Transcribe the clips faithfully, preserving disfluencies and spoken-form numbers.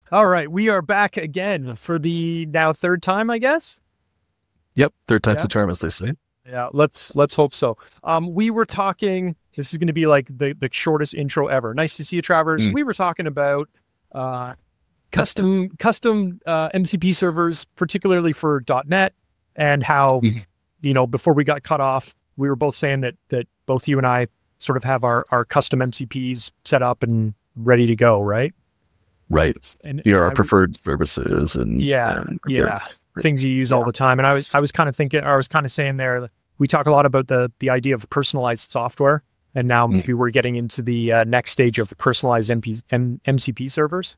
All right, we are back again for the now third time, I guess. Yep, third time's Yeah, the charm, as they say. yeah. Let's let's hope so. Um, we were talking. This is going to be like the the shortest intro ever. Nice to see you, Travers. Mm. We were talking about uh, custom custom uh, M C P servers, particularly for .NET, and how Mhm. you know before we got cut off, we were both saying that that both you and I sort of have our our custom M C Ps set up and ready to go, right? Right. And Here are our I, preferred services and yeah, and yeah, preferred- things you use yeah. all the time. And I was I was kind of thinking, or I was kind of saying there, we talk a lot about the the idea of personalized software, and now Mm. maybe we're getting into the uh, next stage of personalized M P, M, MCP servers.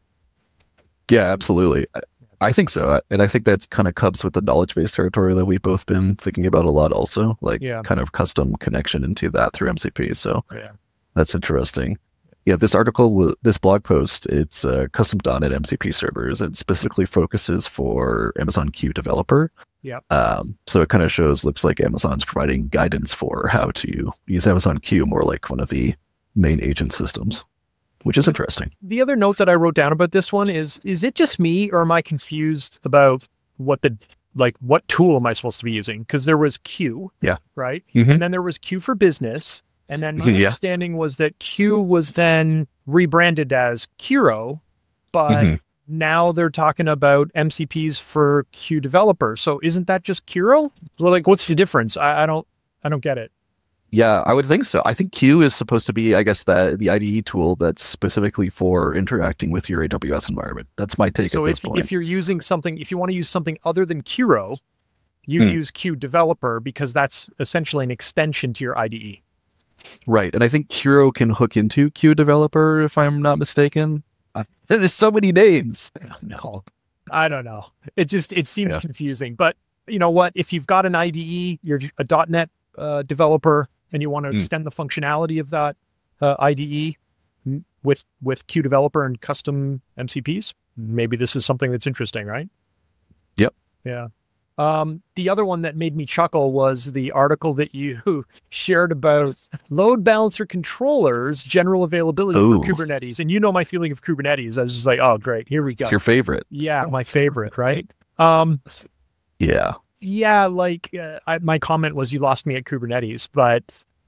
Yeah, absolutely. I, I think so. And I think that's kind of comes with the knowledge base territory that we've both been thinking about a lot also, like Yeah. kind of custom connection into that through M C P. So Yeah. that's interesting. Yeah, this article, will- this blog post, it's uh, custom dot net M C P servers. It specifically focuses for Amazon Q developer. Yeah. Um, so it kind of shows, looks like Amazon's providing guidance for how to use Amazon Q more like one of the main agent systems, which is interesting. The other note that I wrote down about this one is: is it just me, or am I confused about what the like what tool am I supposed to be using? Because there was Q, Yeah. right, Mhm. and then there was Q for Business, and then my Yeah. understanding was that Q was then rebranded as Kiro, but Mhm. now they're talking about M C Ps for Q developer. So isn't that just Kiro? Well, like, what's the difference? I, I don't, I don't get it. Yeah, I would think so. I think Q is supposed to be, I guess, the the I D E tool that's specifically for interacting with your A W S environment. That's my take So at this if point. if you're using something, if you want to use something other than Kiro, you Hmm. use Q developer because that's essentially an extension to your I D E. Right, and I think Kiro can hook into Q developer, if I'm not mistaken. Uh, there's so many names. No. I don't know. It just it seems Yeah. confusing. But you know what? If you've got an I D E, you're a .NET uh, developer, and you want to Mm. extend the functionality of that uh, I D E m- with with Q developer and custom M C Ps, maybe this is something that's interesting, right? Yep. Yeah. Um, the other one that made me chuckle was the article that you shared about load balancer controllers, general availability Ooh. for Kubernetes. And you know my feeling of Kubernetes. I was just like, oh, great, here we go. It's your favorite. Yeah, my favorite, right? Um, Yeah. yeah, like uh, I, my comment was you lost me at Kubernetes, but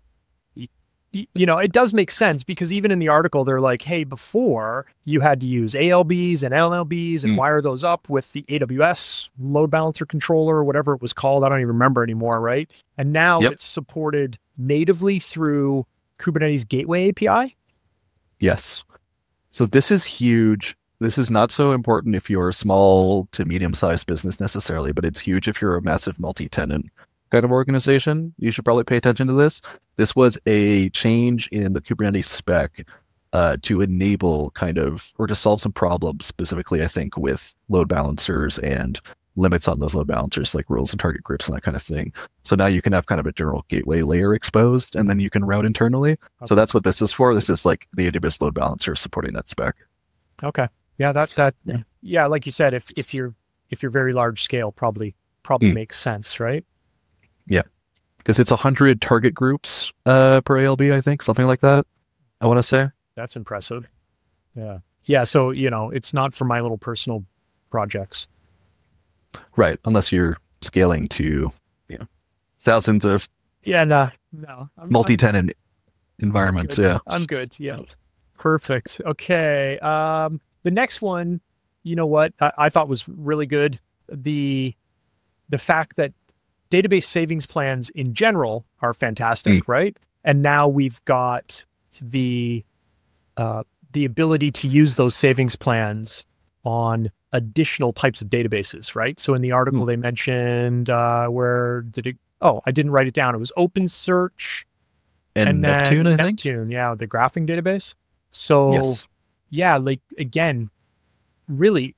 y- y- you know, it does make sense because even in the article, they're like, hey, before you had to use A L Bs and L L Bs and Mm. wire those up with the A W S load balancer controller or whatever it was called. I don't even remember anymore, right? And now Yep. it's supported natively through Kubernetes Gateway A P I. Yes. So this is huge. This is not so important if you're a small to medium-sized business necessarily, but it's huge if you're a massive multi-tenant kind of organization. You should probably pay attention to this. This was a change in the Kubernetes spec uh, to enable kind of, or to solve some problems specifically, I think, with load balancers and limits on those load balancers, like rules and target groups and that kind of thing. So now you can have kind of a general gateway layer exposed, and then you can route internally. So that's what this is for. This is like the A W S load balancer supporting that spec. Okay. Yeah, that that Yeah. yeah, like you said, if if you're if you're very large scale, probably probably Mm. makes sense, right? Because it's one hundred target groups uh, per A L B, I think, something like that, I want to say. That's impressive. Yeah. Yeah. So, you know, it's not for my little personal projects. Right, unless you're scaling to you know, thousands of Yeah. No, no. I'm, multi-tenant I'm environments. good. Yeah. I'm good. Yeah. Perfect. Okay. Um, the next one, you know what I, I thought was really good. The, the fact that database savings plans in general are fantastic, right? And now we've got the, uh, the ability to use those savings plans on additional types of databases, right? So in the article, Hmm. they mentioned uh, where did it? Oh, I didn't write it down. It was OpenSearch And, and then Neptune, I think. Neptune, yeah, the graphing database. So Yes. yeah, like again, really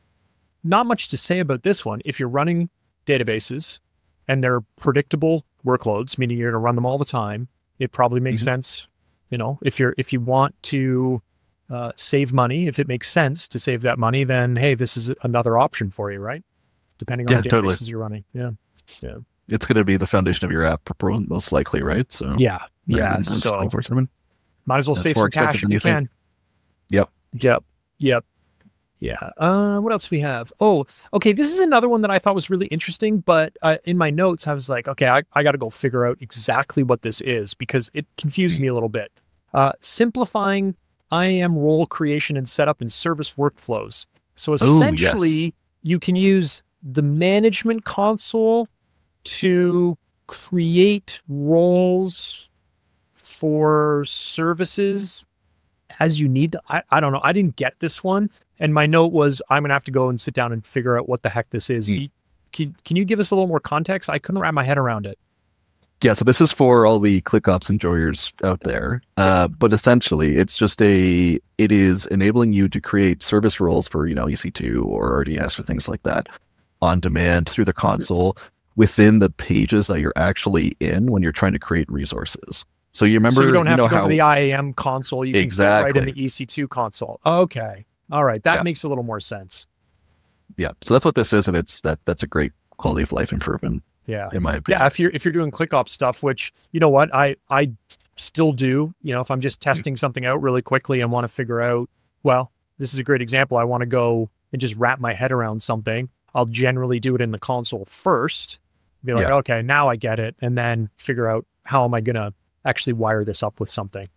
not much to say about this one. If you're running databases and they're predictable workloads, meaning you're going to run them all the time, it probably makes Mhm. sense. You know, if you're if you want to uh, save money, if it makes sense to save that money, then hey, this is another option for you, right? Depending on Yeah, the databases totally. you're running. Yeah, It's going to be the foundation of your app, most likely, right? So yeah, yeah. And So so forth. I mean, might as well That's save more some cash expensive if than you you think. can. Yep. Yep. Yep. Yeah. Uh, what else we have? Oh, okay. This is another one that I thought was really interesting, but uh, in my notes, I was like, okay, I, I got to go figure out exactly what this is because it confused me a little bit. Uh, simplifying I A M role creation and setup in service workflows. So essentially, Ooh, yes. you can use the management console to create roles for services as you need. I, I don't know. I didn't get this one. And my note was, I'm going to have to go and sit down and figure out what the heck this is. Mm. Can, can you give us a little more context? I couldn't wrap my head around it. Yeah, so this is for all the ClickOps enjoyers out there. Uh, but essentially, it's just a, it is enabling you to create service roles for, you know, E C two or R D S or things like that on demand through the console within the pages that you're actually in when you're trying to create resources. So you remember, so you don't have you know, to go how, to the I A M console. You can exactly. right in the E C two console. Okay. All right. That yeah. makes a little more sense. Yeah. So that's what this is. And it's that that's a great quality of life improvement. Yeah. In my opinion. Yeah. If you're, if you're doing ClickOps stuff, which, you know what, I, I still do, you know, if I'm just testing something out really quickly and want to figure out, well, this is a great example. I want to go and just wrap my head around something. I'll generally do it in the console first. Be like, yeah. okay, now I get it. And then figure out how am I going to actually wire this up with something.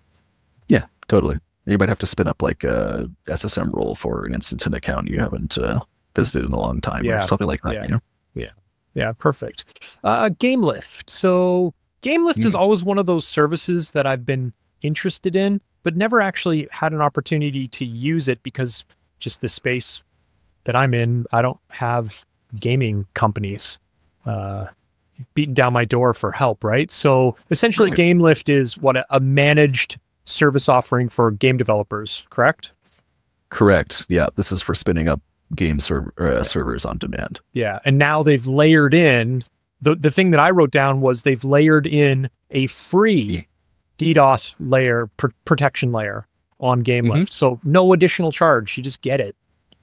Yeah, totally. You might have to spin up like a S S M role for an instance in an account you haven't uh, visited in a long time yeah. or something like that. Yeah. You know? Yeah. Yeah. Perfect. Uh, GameLift. So GameLift mm. is always one of those services that I've been interested in, but never actually had an opportunity to use it because just the space that I'm in, I don't have gaming companies uh, beating down my door for help, right? So essentially right. GameLift is what a, a managed service offering for game developers, correct? Correct. Yeah, this is for spinning up game server, uh, servers on demand. Yeah, and now they've layered in, the, the thing that I wrote down was they've layered in a free DDoS layer, pr protection layer on GameLift. Mm-hmm. So no additional charge, you just get it.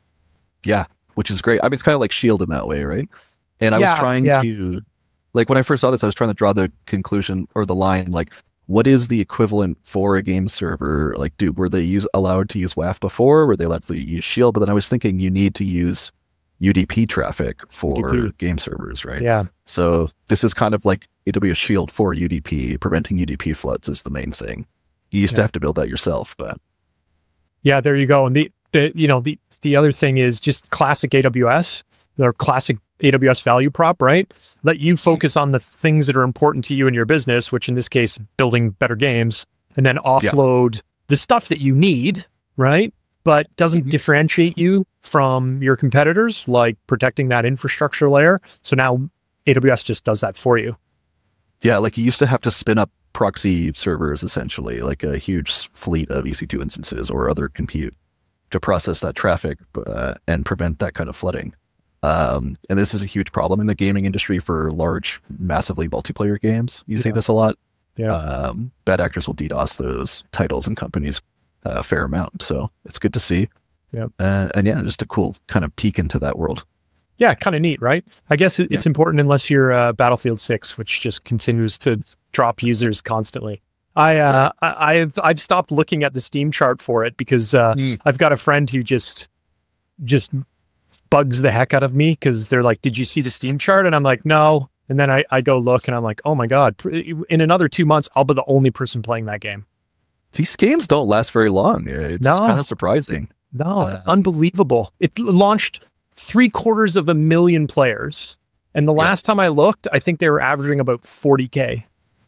Yeah, which is great. I mean, it's kind of like Shield in that way, right? And I yeah, was trying yeah. to, like when I first saw this, I was trying to draw the conclusion or the line, like, what is the equivalent for a game server? Like, do were they use allowed to use W A F before? Were they allowed to use Shield? But then I was thinking you need to use U D P traffic for U D P. Game servers, right? Yeah. So this is kind of like A W S Shield for U D P. Preventing U D P floods is the main thing. You used yeah. to have to build that yourself, but yeah, there you go. And the the you know the the other thing is just classic A W S, their classic A W S value prop, right? Let you focus on the things that are important to you in your business, which in this case, building better games, and then offload yeah. the stuff that you need, right? But doesn't mm-hmm. differentiate you from your competitors, like protecting that infrastructure layer. So now A W S just does that for you. Yeah, like you used to have to spin up proxy servers, essentially, like a huge fleet of E C two instances or other compute to process that traffic uh, and prevent that kind of flooding. Um, and this is a huge problem in the gaming industry for large, massively multiplayer games. You yeah. see this a lot. Yeah. Um, bad actors will DDoS those titles and companies uh, a fair amount. So it's good to see. Yeah. Uh, and yeah, just a cool kind of peek into that world. Yeah, kind of neat, right? I guess it, yeah. it's important unless you're uh, Battlefield six, which just continues to drop users constantly. I, uh, I I've I've stopped looking at the Steam chart for it because uh, mm. I've got a friend who just just bugs the heck out of me because they're like, "Did you see the Steam chart?" And I'm like, "No." And then I I go look and I'm like, "Oh my god!" In another two months, I'll be the only person playing that game. These games don't last very long. It's no. kind of surprising. No, uh, unbelievable. It launched three quarters of a million players, and the last yeah. time I looked, I think they were averaging about forty K.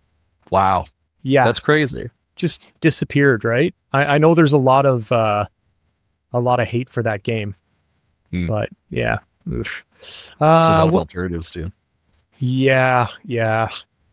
Wow. Yeah, that's crazy. Just disappeared, right? I, I know there's a lot of uh, a lot of hate for that game, mm. but yeah, Oof. Uh, there's a lot of well, alternatives too. Yeah, yeah.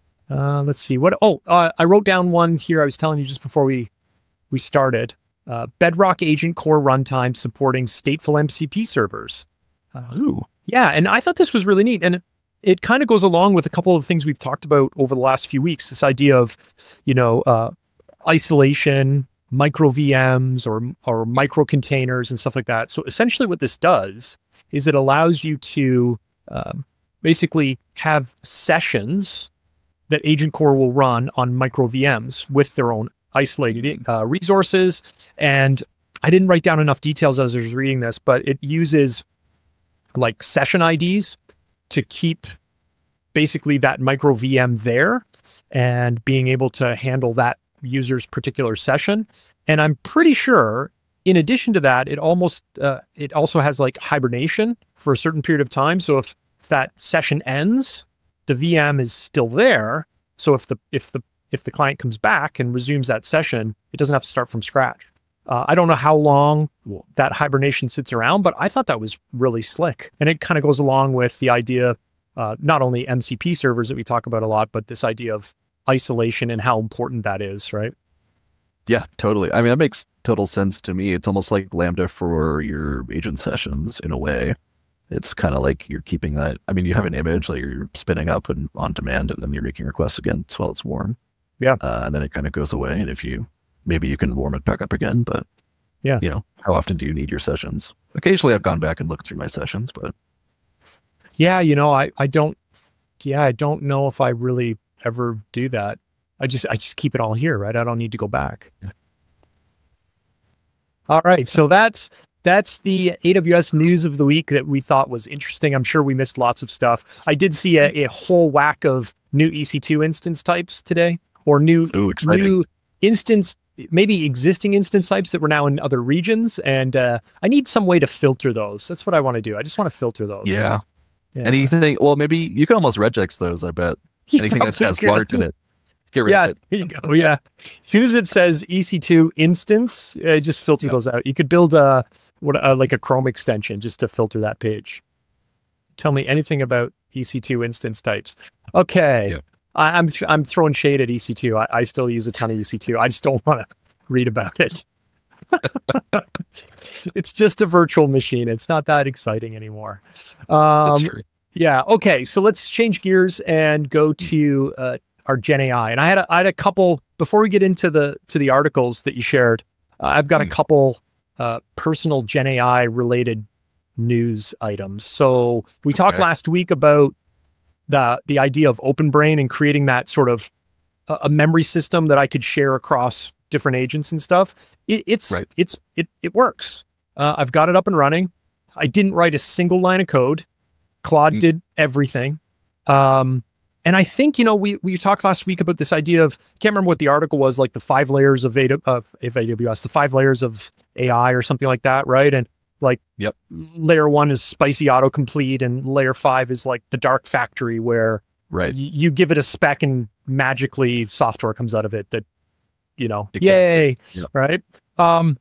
Uh, let's see what. Oh, uh, I wrote down one here. I was telling you just before we we started. Uh, Bedrock Agent Core runtime supporting stateful M C P servers. Uh, Ooh, yeah, and I thought this was really neat, and it, it kind of goes along with a couple of things we've talked about over the last few weeks. This idea of, you know, uh, isolation, micro V Ms or or micro containers and stuff like that. So essentially, what this does is it allows you to um, basically have sessions that Agent Core will run on micro V Ms with their own isolated uh, resources, and I didn't write down enough details as I was reading this, but it uses like session I Ds to keep basically that micro V M there and being able to handle that user's particular session. And I'm pretty sure in addition to that, it almost, uh, it also has like hibernation for a certain period of time. So if that session ends, the V M is still there. So if the, if the, if the client comes back and resumes that session, it doesn't have to start from scratch. Uh, I don't know how long that hibernation sits around, but I thought that was really slick. And it kind of goes along with the idea, uh, not only M C P servers that we talk about a lot, but this idea of isolation and how important that is, right? Yeah, totally. I mean, that makes total sense to me. It's almost like Lambda for your agent sessions in a way. It's kind of like you're keeping that. I mean, you have an image like you're spinning up and on demand, and then you're making requests again while it's warm. Yeah. Uh, and then it kind of goes away. And if you, maybe you can warm it back up again, but yeah, you know, how often do you need your sessions? Occasionally I've gone back and looked through my sessions, but yeah, you know, I, I don't, yeah, I don't know if I really ever do that. I just, I just keep it all here, right? I don't need to go back. Yeah. All right. So that's, that's the A W S news of the week that we thought was interesting. I'm sure we missed lots of stuff. I did see a, a whole whack of new E C two instance types today, or new, Ooh, new instance, maybe existing instance types that were now in other regions. And uh, I need some way to filter those. That's what I want to do. I just want to filter those. Yeah. yeah. Anything, well, maybe you can almost regex those, I bet. Anything that has Lart in it. Get rid yeah, of it. There you go. Yeah. As soon as it says E C two instance, uh, just filter Yeah. those out. You could build a, what, uh, like a Chrome extension just to filter that page. Tell me anything about E C two instance types. Okay. Yeah. I, I'm I'm throwing shade at E C two. I, I still use a ton of E C two. I just don't want to read about it. It's just a virtual machine. It's not that exciting anymore. Um, That's true. Yeah. Okay. So let's change gears and go to uh, our Gen A I. And I had a, I had a couple before we get into the to the articles that you shared. Uh, I've got a couple uh, personal Gen A I related news items. So we talked Okay. last week about the the idea of OpenBrain and creating that sort of a, a memory system that I could share across different agents and stuff. It, it's Right. it's it it works. Uh, I've got it up and running. I didn't write a single line of code. Claude Mm. did everything. Um, and I think, you know, we, we talked last week about this idea of, can't remember what the article was, like the five layers of, A W, of, of A W S, the five layers of A I or something like that, right? And like Yep. layer one is spicy autocomplete and layer five is like the dark factory where Right. y- you give it a spec and magically software comes out of it that, you know, Exactly. yay, Yep. right? Um,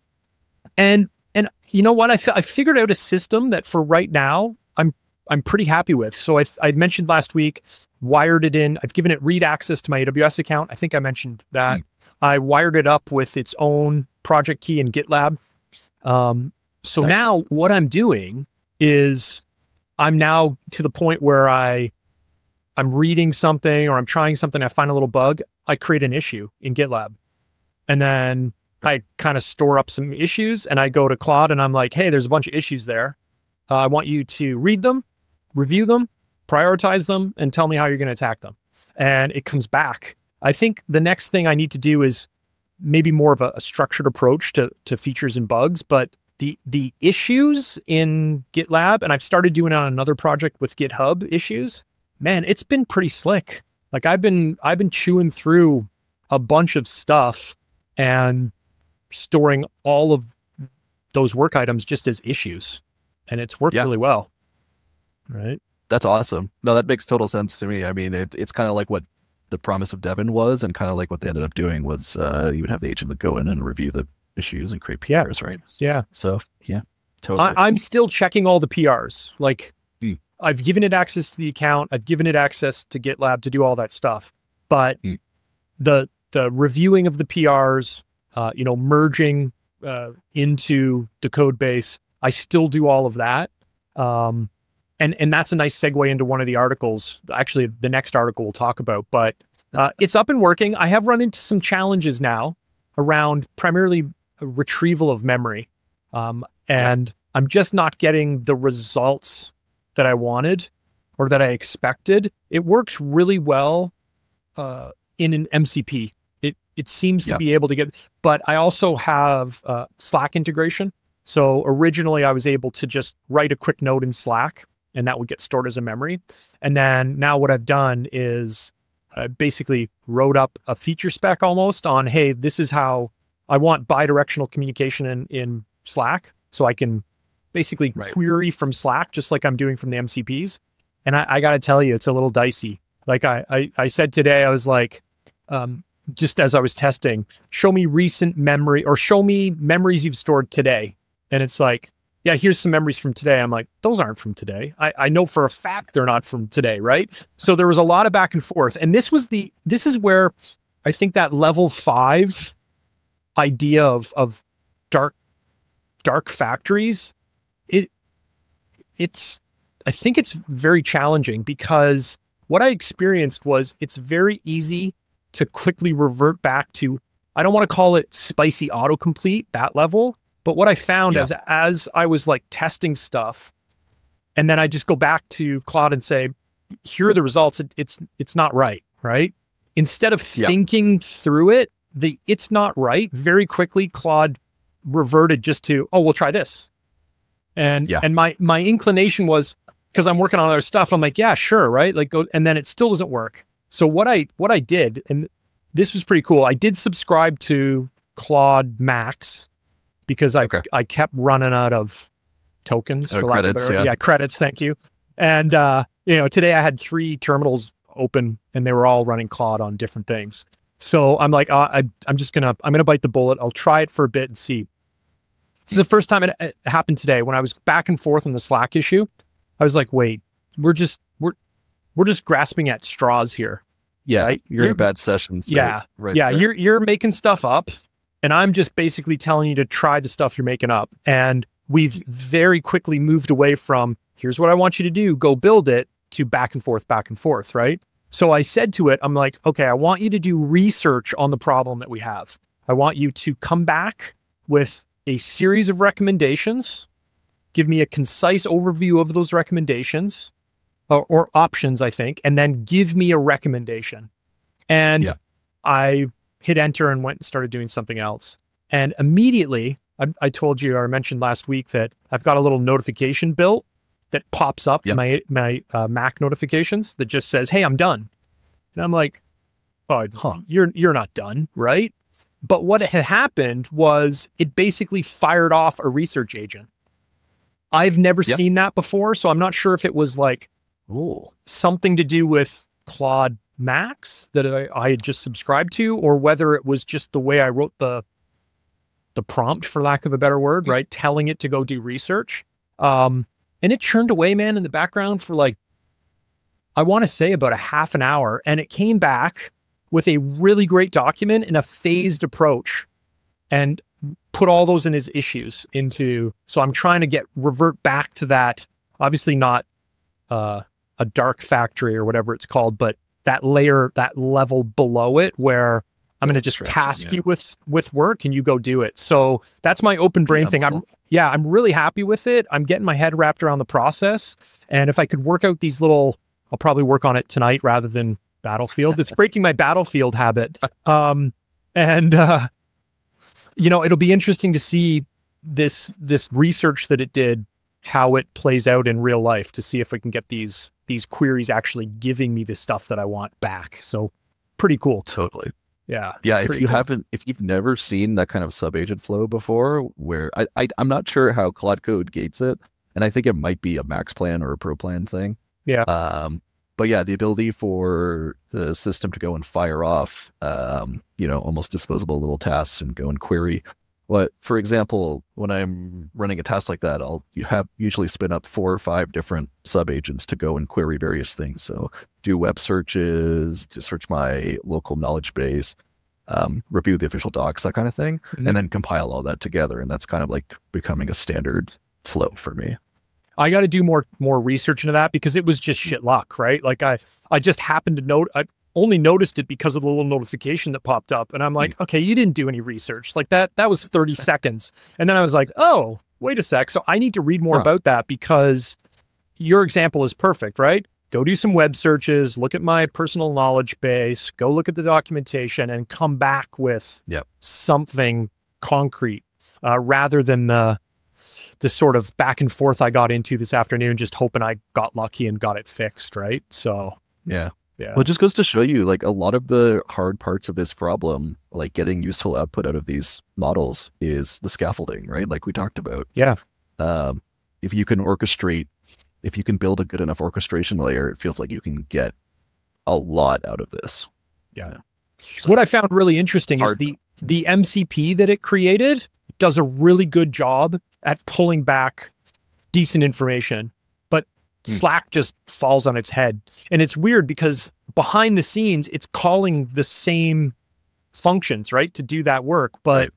and, and you know what? I, fi- I figured out a system that for right now, I'm I'm pretty happy with. So I, I mentioned last week, wired it in. I've given it read access to my A W S account. I think I mentioned that. Mm. I wired it up with its own project key in GitLab. Um, so Nice. now what I'm doing is I'm now to the point where I, I'm reading something or I'm trying something. I find a little bug. I create an issue in GitLab. And then I kind of store up some issues and I go to Claude and I'm like, hey, there's a bunch of issues there. Uh, I want you to read them, review them, prioritize them, and tell me how you're going to attack them. And it comes back. I think the next thing I need to do is maybe more of a, a structured approach to, to features and bugs, but the the issues in GitLab, and I've started doing it on another project with GitHub issues, man, it's been pretty slick. Like I've been I've been chewing through a bunch of stuff and storing all of those work items just as issues. And it's worked Yeah. really well. Right. That's awesome. No, that makes total sense to me. I mean, it, it's kind of like what the promise of Devin was, and kind of like what they ended up doing was uh, you would have the agent that go in and review the issues and create P Yeah. Rs, right? Yeah. So yeah, totally. I, I'm still checking all the P Rs. Like Hmm. I've given it access to the account. I've given it access to GitLab to do all that stuff. But Hmm. the the reviewing of the P Rs, uh, you know, merging uh, into the code base, I still do all of that. Um, and and that's a nice segue into one of the articles. Actually, the next article we'll talk about. But uh, it's up and working. I have run into some challenges now around primarily retrieval of memory. Um, and I'm just not getting the results that I wanted or that I expected. It works really well uh, in an M C P. It it seems to Yeah. be able to get, but I also have uh, Slack integration. So originally I was able to just write a quick note in Slack and that would get stored as a memory. And then now what I've done is I basically wrote up a feature spec almost on, hey, this is how I want bidirectional communication in, in Slack. So I can basically Right. query from Slack, just like I'm doing from the M C Ps. And I, I got to tell you, it's a little dicey. Like I, I, I said today, I was like, um, just as I was testing, show me recent memory or show me memories you've stored today. And it's like, yeah, here's some memories from today. I'm like, those aren't from today. I, I know for a fact they're not from today, right? So there was a lot of back and forth. And this was the, this is where I think that level five idea of, of dark, dark factories, it, it's, I think it's very challenging because what I experienced was it's very easy to quickly revert back to, I don't want to call it spicy autocomplete, that level. But what I found Yeah. as, as I was like testing stuff, and then I just go back to Claude and say, here are the results. It, it's, it's not right. Right. Instead of Yeah. thinking through it, the it's not right. Very quickly, Claude reverted just to, oh, we'll try this. And, Yeah. and my, my inclination was, because I'm working on other stuff, I'm like, yeah, sure. Right. Like go, and then it still doesn't work. So what I, what I did, and this was pretty cool. I did subscribe to Claude Max because I, Okay. I kept running out of tokens Uh, for lack of a credits, better- yeah. yeah, credits. Thank you. And, uh, you know, today I had three terminals open and they were all running Claude on different things. So I'm like, uh, I, I'm just gonna, I'm gonna bite the bullet. I'll try it for a bit and see. This is the first time it, it happened today when I was back and forth on the Slack issue. I was like, wait, we're just, we're, we're just grasping at straws here. Yeah. Right? You're in You're- a bad session. state Yeah. Right. yeah, there. you're you're making stuff up, and I'm just basically telling you to try the stuff you're making up. And we've very quickly moved away from here's what I want you to do, go build it, to back and forth, back and forth, right? So I said to it, I'm like, okay, I want you to do research on the problem that we have. I want you to come back with a series of recommendations, give me a concise overview of those recommendations or, or options, I think, and then give me a recommendation. And Yeah. I hit enter and went and started doing something else. And immediately, I, I told you, or I mentioned last week that I've got a little notification built that pops up Yep. in my my uh, Mac notifications that just says, "Hey, I'm done." And I'm like, "Oh, Huh. you're you're not done, right?" But what had happened was it basically fired off a research agent. I've never Yep. seen that before, so I'm not sure if it was like Ooh. something to do with Claude Max that I, I had just subscribed to, or whether it was just the way I wrote the the prompt, for lack of a better word, right? Telling it to go do research. Um, and it churned away, man, in the background for like, I want to say about a half an hour. And it came back with a really great document and a phased approach and put all those in his issues into, so I'm trying to get, revert back to that, obviously not uh, a dark factory or whatever it's called, but that layer, that level below it where I'm going to just Abstraction, task yeah. you with, with work and you go do it. So that's my open brain Yeah, thing. I'm, cool. yeah, I'm really happy with it. I'm getting my head wrapped around the process. And if I could work out these little, I'll probably work on it tonight rather than Battlefield. It's breaking my Battlefield habit. Um, and, uh, you know, it'll be interesting to see this, this research that it did, how it plays out in real life to see if we can get these, these queries actually giving me the stuff that I want back. So pretty cool. Totally. Yeah. Yeah, if pretty you cool. haven't, if you've never seen that kind of sub-agent flow before, where I, I, I'm not sure how Claude Code gates it, and I think it might be a max plan or a pro plan thing. Yeah. Um, but yeah, the ability for the system to go and fire off, um, you know, almost disposable little tasks and go and query. What, for example, when I'm running a task like that, I'll you have usually spin up four or five different sub-agents to go and query various things. So do web searches, to search my local knowledge base, um, review the official docs, that kind of thing, Mhm. and then compile all that together. And that's kind of like becoming a standard flow for me. I got to do more more research into that because it was just shit luck, right? Like I I just happened to note I only noticed it because of the little notification that popped up, and I'm like, okay, you didn't do any research like that. That was thirty seconds, and then I was like, oh, wait a sec. So I need to read more Huh. about that because your example is perfect, right? go do some web searches, look at my personal knowledge base, go look at the documentation, and come back with Yep. something concrete, uh, rather than the the sort of back and forth I got into this afternoon, just hoping I got lucky and got it fixed, right? So Yeah. yeah, Well, it just goes to show you, like, a lot of the hard parts of this problem, like getting useful output out of these models, is the scaffolding, right? Like we talked about. yeah, Um, if you can orchestrate, if you can build a good enough orchestration layer, it feels like you can get a lot out of this. yeah. So what I found really interesting is Hard. the the M C P that it created does a really good job at pulling back decent information, but Hmm. Slack just falls on its head. And it's weird because behind the scenes, it's calling the same functions, right, to do that work. But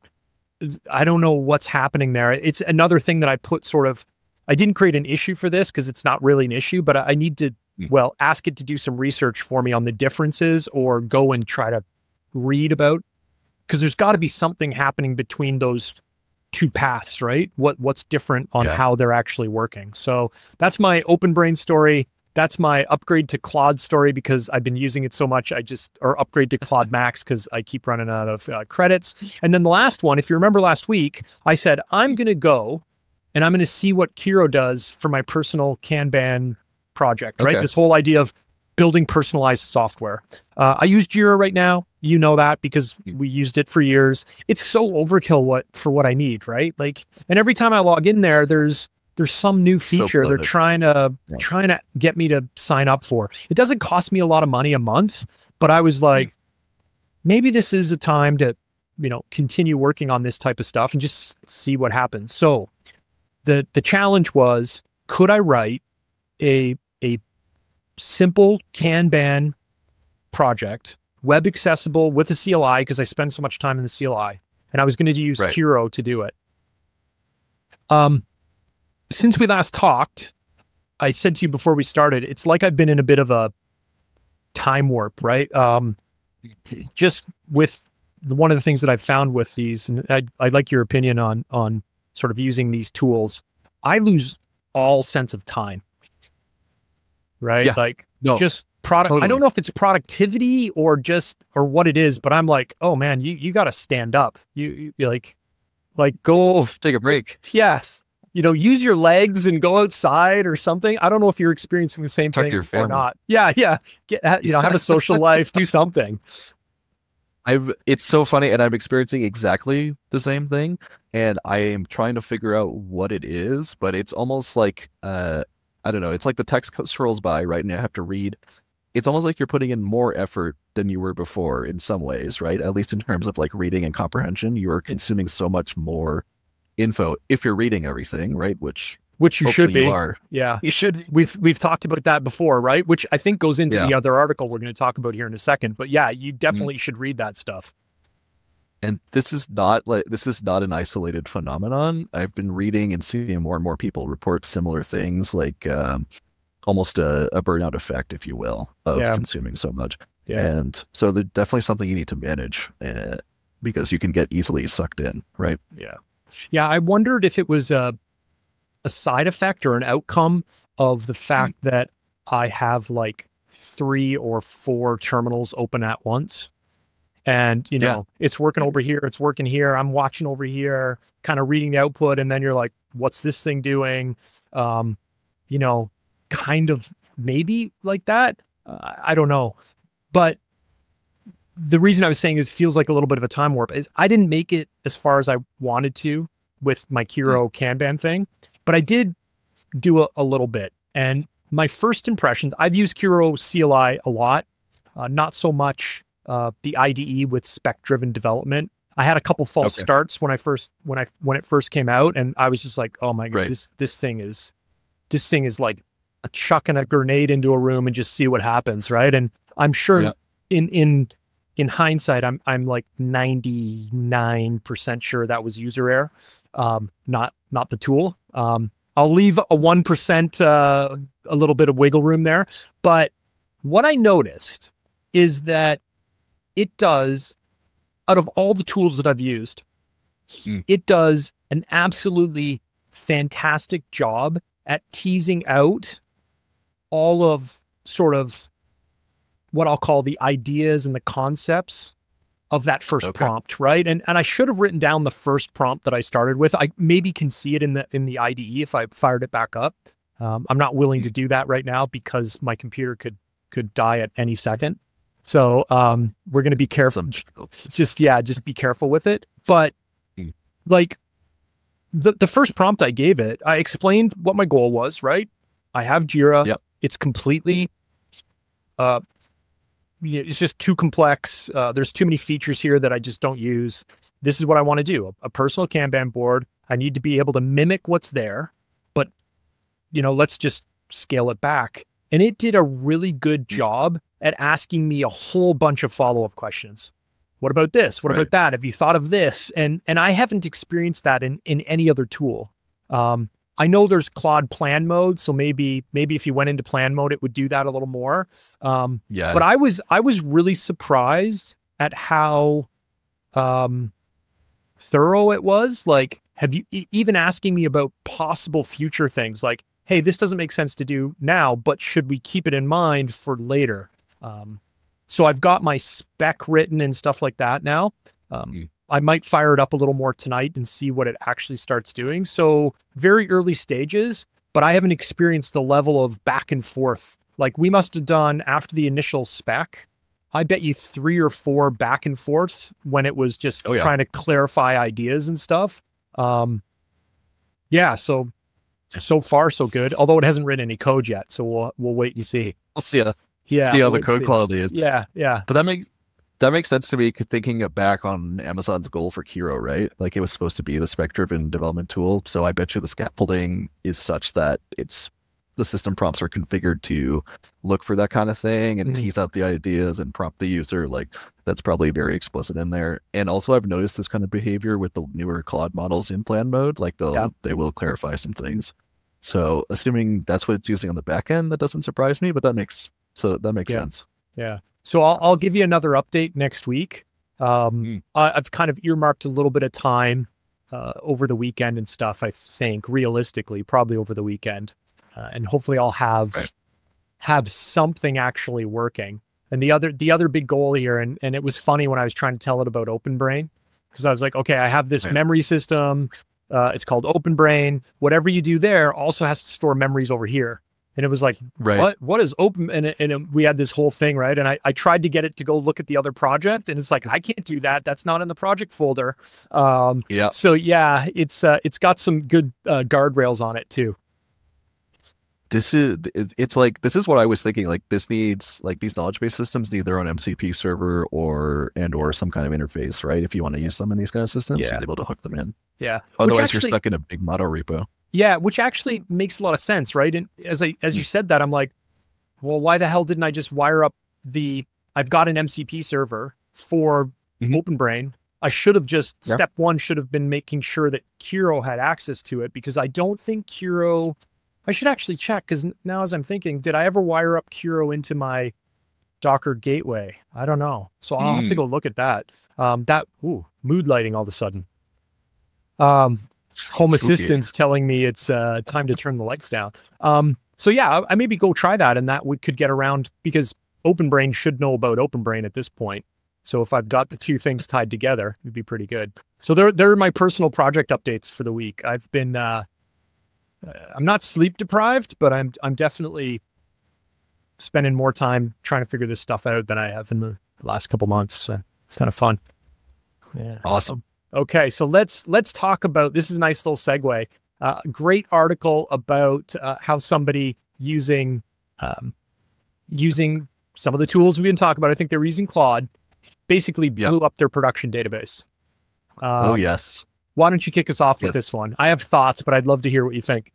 I don't know what's happening there. It's another thing that I put sort of, I didn't create an issue for this because it's not really an issue, but I I need to, Hmm. well, ask it to do some research for me on the differences, or go and try to read about, because there's got to be something happening between those two paths, right? What what's different on Yeah. how they're actually working. So that's my Open Brain story. That's my upgrade to Claude story, because I've been using it so much. I just, or upgrade to Claude Max because I keep running out of uh, credits. And then the last one, if you remember last week, I said, I'm going to go and I'm going to see what Kiro does for my personal Kanban project, right? Okay. This whole idea of building personalized software. Uh, I use Jira right now. You know that because we used it for years. It's so overkill what for what I need, right? Like, and every time I log in there, there's there's some new So feature they're bloated. trying to Yeah. trying to get me to sign up for. It doesn't cost me a lot of money a month, but I was like, maybe this is a time to, you know, continue working on this type of stuff and just see what happens. So the the challenge was, could I write a a simple Kanban project, web accessible with a C L I, because I spend so much time in the C L I, and I was going to use Right. Kiro to do it. Um, since we last talked, I said to you before we started, it's like I've been in a bit of a time warp, right? Um, just with the, one of the things that I've found with these, and I I like your opinion on on sort of using these tools. I lose all sense of time, right? Yeah. Like No, just product. I totally. don't know if it's productivity or just or what it is, but I'm like, oh man, you you got to stand up. You, you you're like like go take a break. yes, you know, use your legs and go outside or something. I don't know if you're experiencing the same Talk to thing your or family. not. Yeah, yeah. Get ha- you know, have a social life, do something. I've it's so funny, and I'm experiencing exactly the same thing, and I am trying to figure out what it is, but it's almost like uh I don't know, it's like the text co- scrolls by, right? And I have to read. It's almost like you're putting in more effort than you were before in some ways, right? At least in terms of like reading and comprehension, you are consuming so much more info if you're reading everything, right? Which Which you hopefully should be. you are. Yeah. You should. We've we've talked about that before, right? Which I think goes into Yeah. the other article we're going to talk about here in a second. But yeah, you definitely should read that stuff. And this is not like this is not an isolated phenomenon. I've been reading and seeing more and more people report similar things, like um, almost a, a burnout effect, if you will, of Yeah. consuming so much. Yeah. And so there's definitely something you need to manage uh, because you can get easily sucked in, right? Yeah. Yeah. I wondered if it was a, a side effect or an outcome of the fact that I have like three or four terminals open at once. And, you know, Yeah. it's working over here, it's working here, I'm watching over here, kind of reading the output. And then you're like, what's this thing doing? Um, you know, kind of maybe like that. Uh, I don't know. But the reason I was saying it feels like a little bit of a time warp is I didn't make it as far as I wanted to with my Kiro Kanban thing, but I did do a, a little bit. And my first impressions, I've used Kiro C L I a lot, uh, not so much uh, the I D E with spec-driven development. I had a couple false Okay. starts when I first when I when it first came out, and I was just like, oh my god, Right. this this thing is this thing is like a chucking a grenade into a room and just see what happens, right? And I'm sure Yeah. in in in hindsight, I'm I'm like ninety-nine percent sure that was user error, um, not not the tool. Um, I'll leave a one percent, uh, a little bit of wiggle room there. But what I noticed is that it does, out of all the tools that I've used, Mm. it does an absolutely fantastic job at teasing out all of sort of what I'll call the ideas and the concepts of that first Okay. prompt, right? And and I should have written down the first prompt that I started with. I maybe can see it in the in the I D E if I fired it back up. Um, I'm not willing to do that right now because my computer could could die at any second. So um, we're going to be careful. Some- Just yeah, just be careful with it. But Mm. like the the first prompt I gave it, I explained what my goal was. Right? I have Jira. Yep. It's completely. Uh, you know, it's just too complex. Uh, there's too many features here that I just don't use. This is what I want to do. A, a personal Kanban board. I need to be able to mimic what's there, but you know, let's just scale it back. And it did a really good job at asking me a whole bunch of follow-up questions. What about this? What Right. about that? Have you thought of this? And and I haven't experienced that in in any other tool. Um, I know there's Claude plan mode, so maybe maybe if you went into plan mode, it would do that a little more. Um, Yeah. but I was I was really surprised at how um, thorough it was. Like, have you e- even asking me about possible future things? Like, hey, this doesn't make sense to do now, but should we keep it in mind for later? Um, so I've got my spec written and stuff like that now. Um, Mm. I might fire it up a little more tonight and see what it actually starts doing. So very early stages, but I haven't experienced the level of back and forth. Like we must have done after the initial spec, I bet you three or four back and forths when it was just Oh, yeah. trying to clarify ideas and stuff. Um, yeah, so so far so good. Although it hasn't written any code yet, so we'll we'll wait and see. We'll see how, Yeah, see how we'll the code see. quality is. Yeah, yeah, But that makes that makes sense to me, c- thinking it back on Amazon's goal for Kiro, right? Like it was supposed to be the spec-driven development tool. So I bet you the scaffolding is such that it's the system prompts are configured to look for that kind of thing and Mhm. tease out the ideas and prompt the user. Like that's probably very explicit in there. And also I've noticed this kind of behavior with the newer Claude models in plan mode. Like they'll Yeah. they will clarify some things. So assuming that's what it's using on the back end, that doesn't surprise me, but that makes so that makes Yeah. sense. yeah. So I'll I'll give you another update next week. Um, Mm. I, I've kind of earmarked a little bit of time uh, over the weekend and stuff. I think realistically, probably over the weekend, uh, and hopefully I'll have Right. have something actually working. And the other the other big goal here, and and it was funny when I was trying to tell it about OpenBrain, because I was like, okay, I have this Yeah. memory system. Uh, it's called OpenBrain. Whatever you do there also has to store memories over here. And it was like, Right. what what is open? And, it- and it- we had this whole thing, right? And I, I tried to get it to go look at the other project, and it's like, I can't do that. That's not in the project folder. Um, Yeah. so yeah, it's uh, it's got some good uh, guardrails on it too. This is it- it's like this is what I was thinking. Like this needs like these knowledge base systems need their own M C P server or and or some kind of interface, right? If you want to use them in these kind of systems, Yeah. you're able to hook them in. Yeah. Otherwise, actually- you're stuck in a big model repo. Yeah, which actually makes a lot of sense, right? And as I as you said that, I'm like, well, why the hell didn't I just wire up the? I've got an M C P server for Mhm. OpenBrain. I should have just Yeah. step one should have been making sure that Kiro had access to it, because I don't think Kiro. I should actually check, because now as I'm thinking, did I ever wire up Kiro into my Docker gateway? I don't know. So I'll have to Hmm. go look at that. Um, that ooh, mood lighting all of a sudden. Um, Home Spooky. Assistant's telling me it's uh, time to turn the lights down. Um, so yeah, I, I maybe go try that, and that would could get around, because OpenBrain should know about OpenBrain at this point. So if I've got the two things tied together, it'd be pretty good. So there, there are my personal project updates for the week. I've been, uh, I'm not sleep deprived, but I'm, I'm definitely spending more time trying to figure this stuff out than I have in the last couple months. So it's kind of fun. Yeah. Awesome. Okay, so let's let's talk about this. Is a nice little segue. Uh, great article about uh, how somebody using um, using some of the tools we've been talking about. I think they were using Claude, basically Yep. blew up their production database. Uh, oh yes. Why don't you kick us off with Yep. this one? I have thoughts, but I'd love to hear what you think.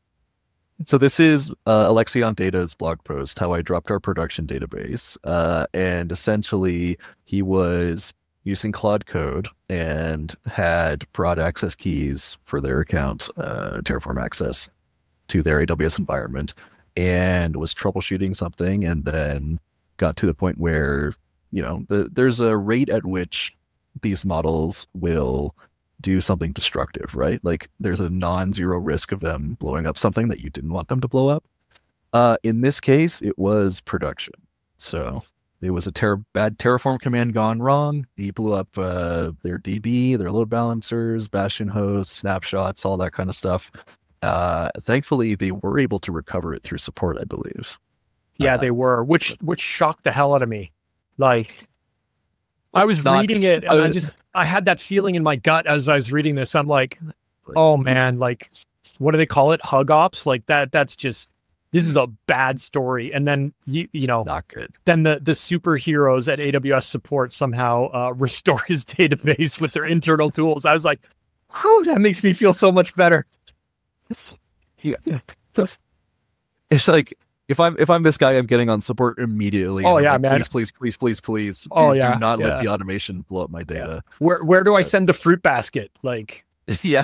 So this is uh, Alexion Data's blog post, how I dropped our production database, uh, and essentially he was using Claude Code and had broad access keys for their account, uh, Terraform access to their A W S environment, and was troubleshooting something, and then got to the point where, you know, the, there's a rate at which these models will do something destructive, right? Like there's a non-zero risk of them blowing up something that you didn't want them to blow up. Uh, in this case, it was production. So it was a ter bad Terraform command gone wrong. He blew up uh, their D B, their load balancers, Bastion hosts, snapshots, all that kind of stuff. Uh, thankfully, they were able to recover it through support, I believe. Yeah, Uh, they were, which which shocked the hell out of me. Like, I was not- reading it, and I uh, just I had that feeling in my gut as I was reading this. I'm like, oh man, like, what do they call it? Hug ops? Like that? That's just this is a bad story. And then you you know, Not good. then the the superheroes at A W S support somehow uh, restore his database with their internal tools. I was like, whew, that makes me feel so much better. Yeah. It's like if I'm if I'm this guy, I'm getting on support immediately. Oh, I'm yeah, like, man. Please, please, please, please, please. Oh, do, yeah, Do not yeah. let the automation blow up my data. Where where do I send the fruit basket? Like, Yeah.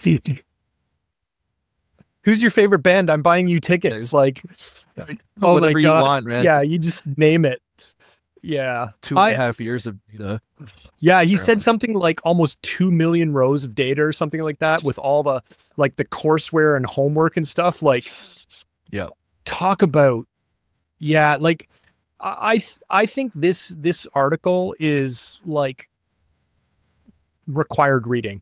who's your favorite band? I'm buying you tickets. Like, oh Whatever my you God. want, man. Yeah, you just name it. Yeah. Two and I- a half years of data. Yeah, he Fair said enough. something like almost two million rows of data or something like that with all the like the courseware and homework and stuff. Like, Yeah. talk about, yeah, like I I th- I think this this article is like required reading.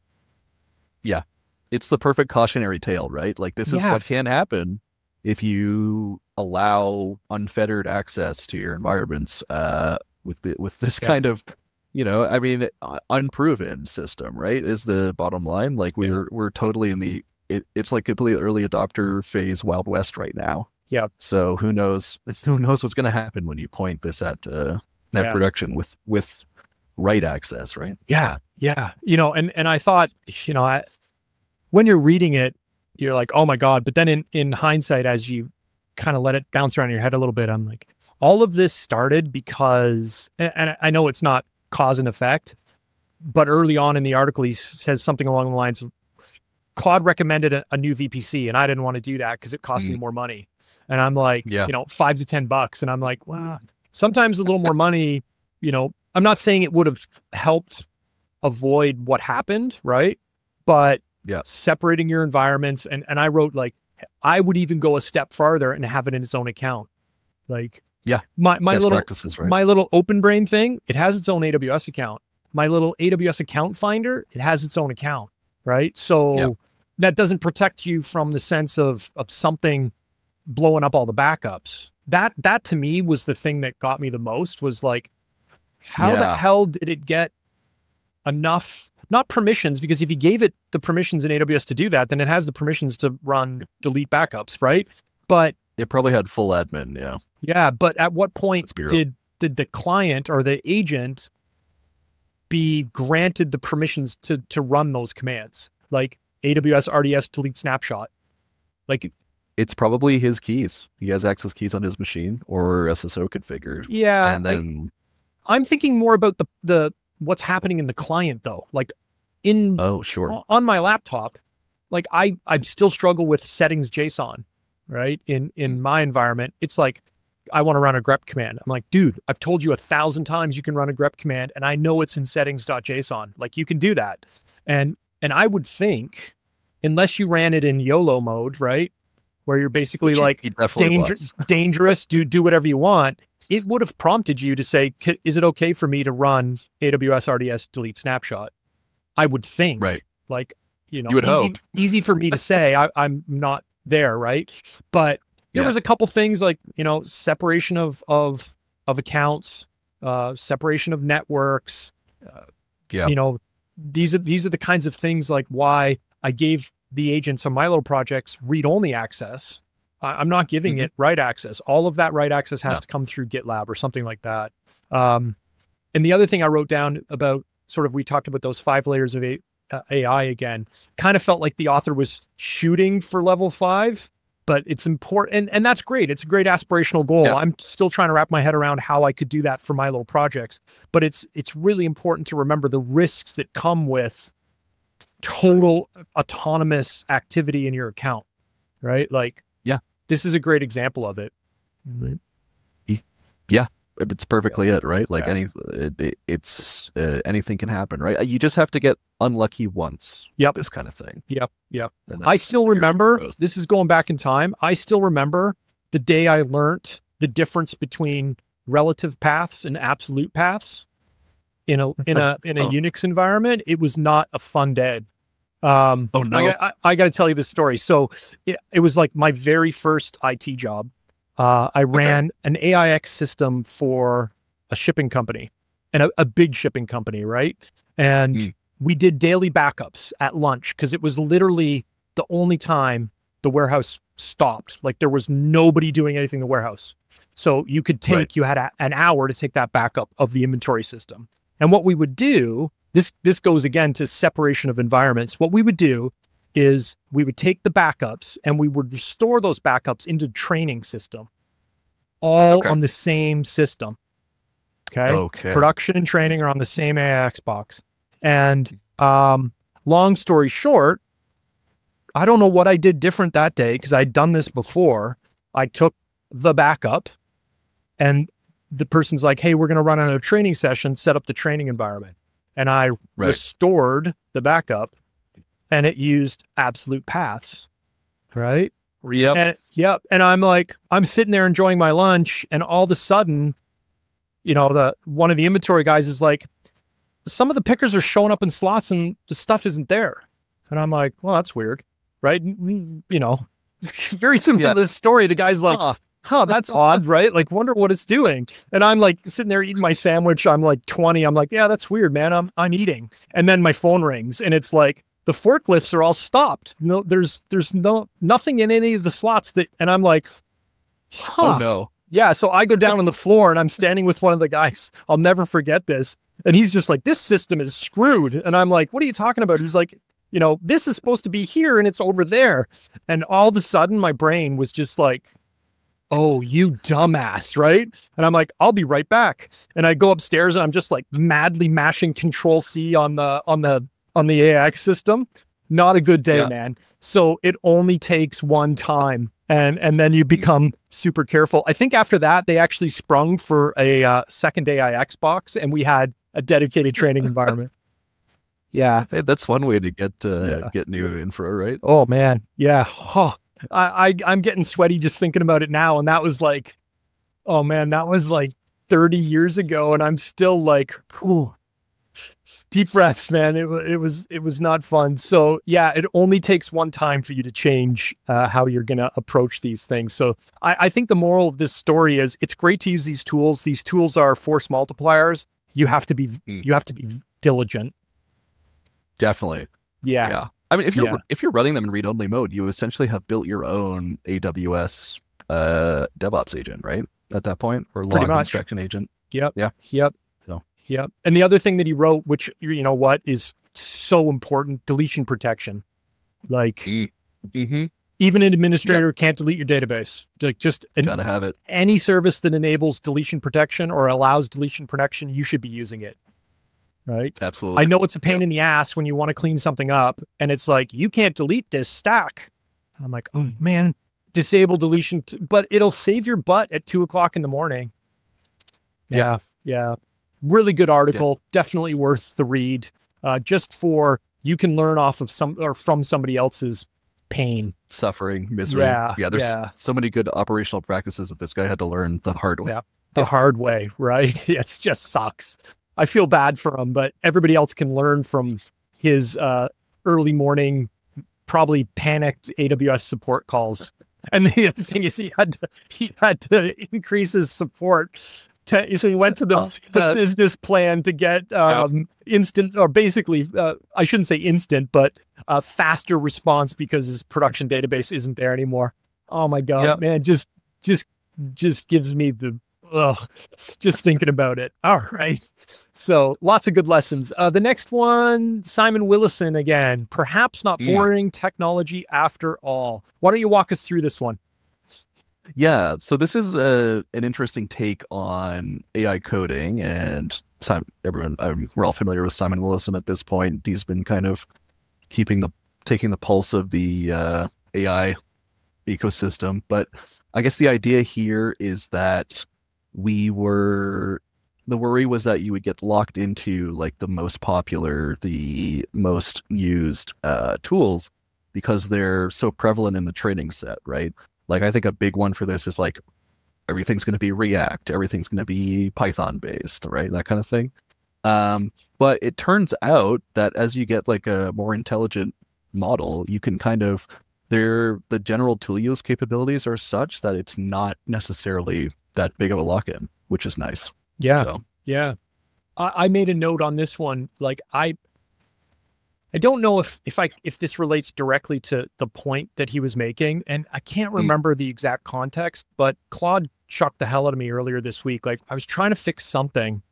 It's the perfect cautionary tale, right? Like this is Yeah. what can happen if you allow unfettered access to your environments uh, with the, with this Yeah. kind of, you know, I mean, uh, unproven system, right? Is the bottom line. Like we're we're totally in the it, it's like complete early adopter phase, Wild West right now. Yeah. So who knows? Who knows what's going to happen when you point this at uh, net Yeah. production with with right access, right? Yeah, yeah. You know, and and I thought, you know, I, when you're reading it, you're like, oh my God. But then in in hindsight, as you kind of let it bounce around your head a little bit, I'm like, all of this started because, and, and I know it's not cause and effect, but early on in the article, he s- says something along the lines of, Claude recommended a, a new V P C, and I didn't want to do that because it cost me Mm. more money. And I'm like, Yeah. you know, five to ten bucks, and I'm like, wow. Sometimes a little more money, you know, I'm not saying it would have helped avoid what happened, right? But Yeah. separating your environments, and and I wrote like, I would even go a step farther and have it in its own account. Like, Yeah. my my Best little practices, right? my little Open Brain thing, it has its own A W S account. My little A W S account finder, it has its own account, right? So Yeah. that doesn't protect you from the sense of of something blowing up all the backups. That that to me was the thing that got me the most, was like, how the Yeah. hell did it get enough, not permissions, because if you gave it the permissions in A W S to do that, then it has the permissions to run delete backups, right? But It probably had full admin. Yeah. yeah, but at what point Let's be real. did did the client or the agent be granted the permissions to to run those commands, like A W S R D S delete snapshot? Like, It's probably his keys. He has access keys on his machine or S S O configured. yeah, and like, then, I'm thinking more about the the what's happening in the client though. Like in oh, sure. o- on my laptop, like I I still struggle with settings JSON, right? In in my environment, it's like I want to run a grep command. I'm like, dude, I've told you a thousand times you can run a grep command, and I know it's in settings.json. Like you can do that. And and I would think, unless you ran it in YOLO mode, right? Where you're basically Which he- like he definitely danger, was. dangerous, do do whatever you want. It would have prompted you to say, "K- is it okay for me to run A W S R D S delete snapshot? I would think, Right. like, you know, You would easy, hope. easy for me to say. I, I'm not there, right? But there Yeah. was a couple things like, you know, separation of of of accounts, uh, separation of networks. Uh, Yeah. You know, these are these are the kinds of things like why I gave the agents on my little projects read-only access. I, I'm not giving Mhm. it write access. All of that write access has No. to come through GitLab or something like that. Um, and the other thing I wrote down about sort of, we talked about those five layers of A, uh, A I again, kind of felt like the author was shooting for level five, but it's important. And, and that's great. It's a great aspirational goal. Yeah. I'm still trying to wrap my head around how I could do that for my little projects, but it's, it's really important to remember the risks that come with total autonomous activity in your account, right? Like, Yeah. this is a great example of it. It's perfectly it, right? Like Yeah. any, it, it- it's uh, anything can happen, right? You just have to get unlucky once. Yep. This kind of thing. Yep. Yep. And I that's still your remember, growth. this is going back in time. I still remember the day I learned the difference between relative paths and absolute paths in a in a in a Oh. Unix environment, it was not a fun day. Um, Oh, no. I, I, I got to tell you this story. So it, it was like my very first I T job. Uh, I ran an A I X system for a shipping company, and a, a big shipping company, right? And Mm. we did daily backups at lunch because it was literally the only time the warehouse stopped. Like there was nobody doing anything in the warehouse. So you could take, Right. you had a, an hour to take that backup of the inventory system. And what we would do, this this goes again to separation of environments. What we would do is we would take the backups and we would restore those backups into training system, all Okay. on the same system. Okay. Okay. Production and training are on the same A I X box. And um, long story short, I don't know what I did different that day because I'd done this before. I took the backup and the person's like, hey, we're going to run on a training session, set up the training environment. And I Right. restored the backup and it used absolute paths. Right. Yep. And yep. And I'm like, I'm sitting there enjoying my lunch, and all of a sudden, you know, the one of the inventory guys is like, some of the pickers are showing up in slots and the stuff isn't there. And I'm like, well, that's weird. Right. You know, very similar Yeah. to this story. The guy's like, Ah, huh, that's odd, right? Like, wonder what it's doing. And I'm like sitting there eating my sandwich. I'm like twenty. I'm like, yeah, that's weird, man. I'm I'm eating. And then my phone rings and it's like the forklifts are all stopped. No, there's there's no nothing in any of the slots that, and I'm like, huh. Oh no. Yeah. So I go down on the floor and I'm standing with one of the guys. I'll never forget this. And he's just like, this system is screwed. And I'm like, what are you talking about? He's like, you know, this is supposed to be here and it's over there. And all of a sudden my brain was just like, oh, you dumbass, right? And I'm like, I'll be right back. And I go upstairs and I'm just like madly mashing Control C on the on the on the A I X system. Not a good day, Yeah. man. So it only takes one time, and and then you become super careful. I think after that they actually sprung for a uh, second A I X box, and we had a dedicated training environment. Yeah. Hey, that's one way to get uh, Yeah. get new infra, right? Oh man. Yeah. Oh, I, I I'm getting sweaty just thinking about it now. And that was like, oh man, that was like thirty years ago, and I'm still like, ooh, deep breaths, man. It was it was it was not fun. So yeah, it only takes one time for you to change uh, how you're gonna approach these things. So I, I think the moral of this story is it's great to use these tools. These tools are force multipliers. You have to be Mm. you have to be diligent. Definitely. Yeah. Yeah. I mean, if you're Yeah. if you're running them in read-only mode, you essentially have built your own A W S uh, DevOps agent, right? At that point, or Pretty log much. inspection agent. Yep. Yeah. Yep. So. Yep. And the other thing that he wrote, which you know what is so important, deletion protection. Like Mm-hmm. even an administrator can't delete your database. Like just an, Gotta have it. any service that enables deletion protection or allows deletion protection, you should be using it. Right. Absolutely. I know it's a pain in the ass when you want to clean something up and it's like, you can't delete this stack. I'm like, oh man, disable deletion, t- but it'll save your butt at two o'clock in the morning. Yeah. Yeah. Really good article. Definitely worth the read. Uh, just for, you can learn off of some or from somebody else's pain. Suffering, misery. Yeah, Yeah. There's yeah. so many good operational practices that this guy had to learn the hard way. Yeah. The hard way, right? It just sucks. I feel bad for him, but everybody else can learn from his uh, early morning, probably panicked A W S support calls. And the other thing is, he had to he had to increase his support. To, so he went to the, the business plan to get um, instant, or basically, uh, I shouldn't say instant, but uh, faster response because his production database isn't there anymore. Oh my god, Yep. man! Just just just gives me the ugh, just thinking about it. All right. So lots of good lessons. Uh, the next one, Simon Willison again. Perhaps not Yeah. boring technology after all. Why don't you walk us through this one? Yeah, so this is a, an interesting take on A I coding, and Simon, everyone, um, we're all familiar with Simon Willison at this point. He's been kind of keeping the taking the pulse of the uh, A I ecosystem. But I guess the idea here is that we were the worry was that you would get locked into like the most popular, the most used uh, tools because they're so prevalent in the training set, right? Like I think a big one for this is like everything's going to be React, everything's going to be Python based, right? That kind of thing. Um, but it turns out that as you get like a more intelligent model, you can kind of there the general tool use capabilities are such that it's not necessarily that big of a lock-in, which is nice. Yeah. So. Yeah. I, I made a note on this one. Like I, I don't know if, if I, if this relates directly to the point that he was making, and I can't remember mm. the exact context, but Claude shocked the hell out of me earlier this week. Like I was trying to fix something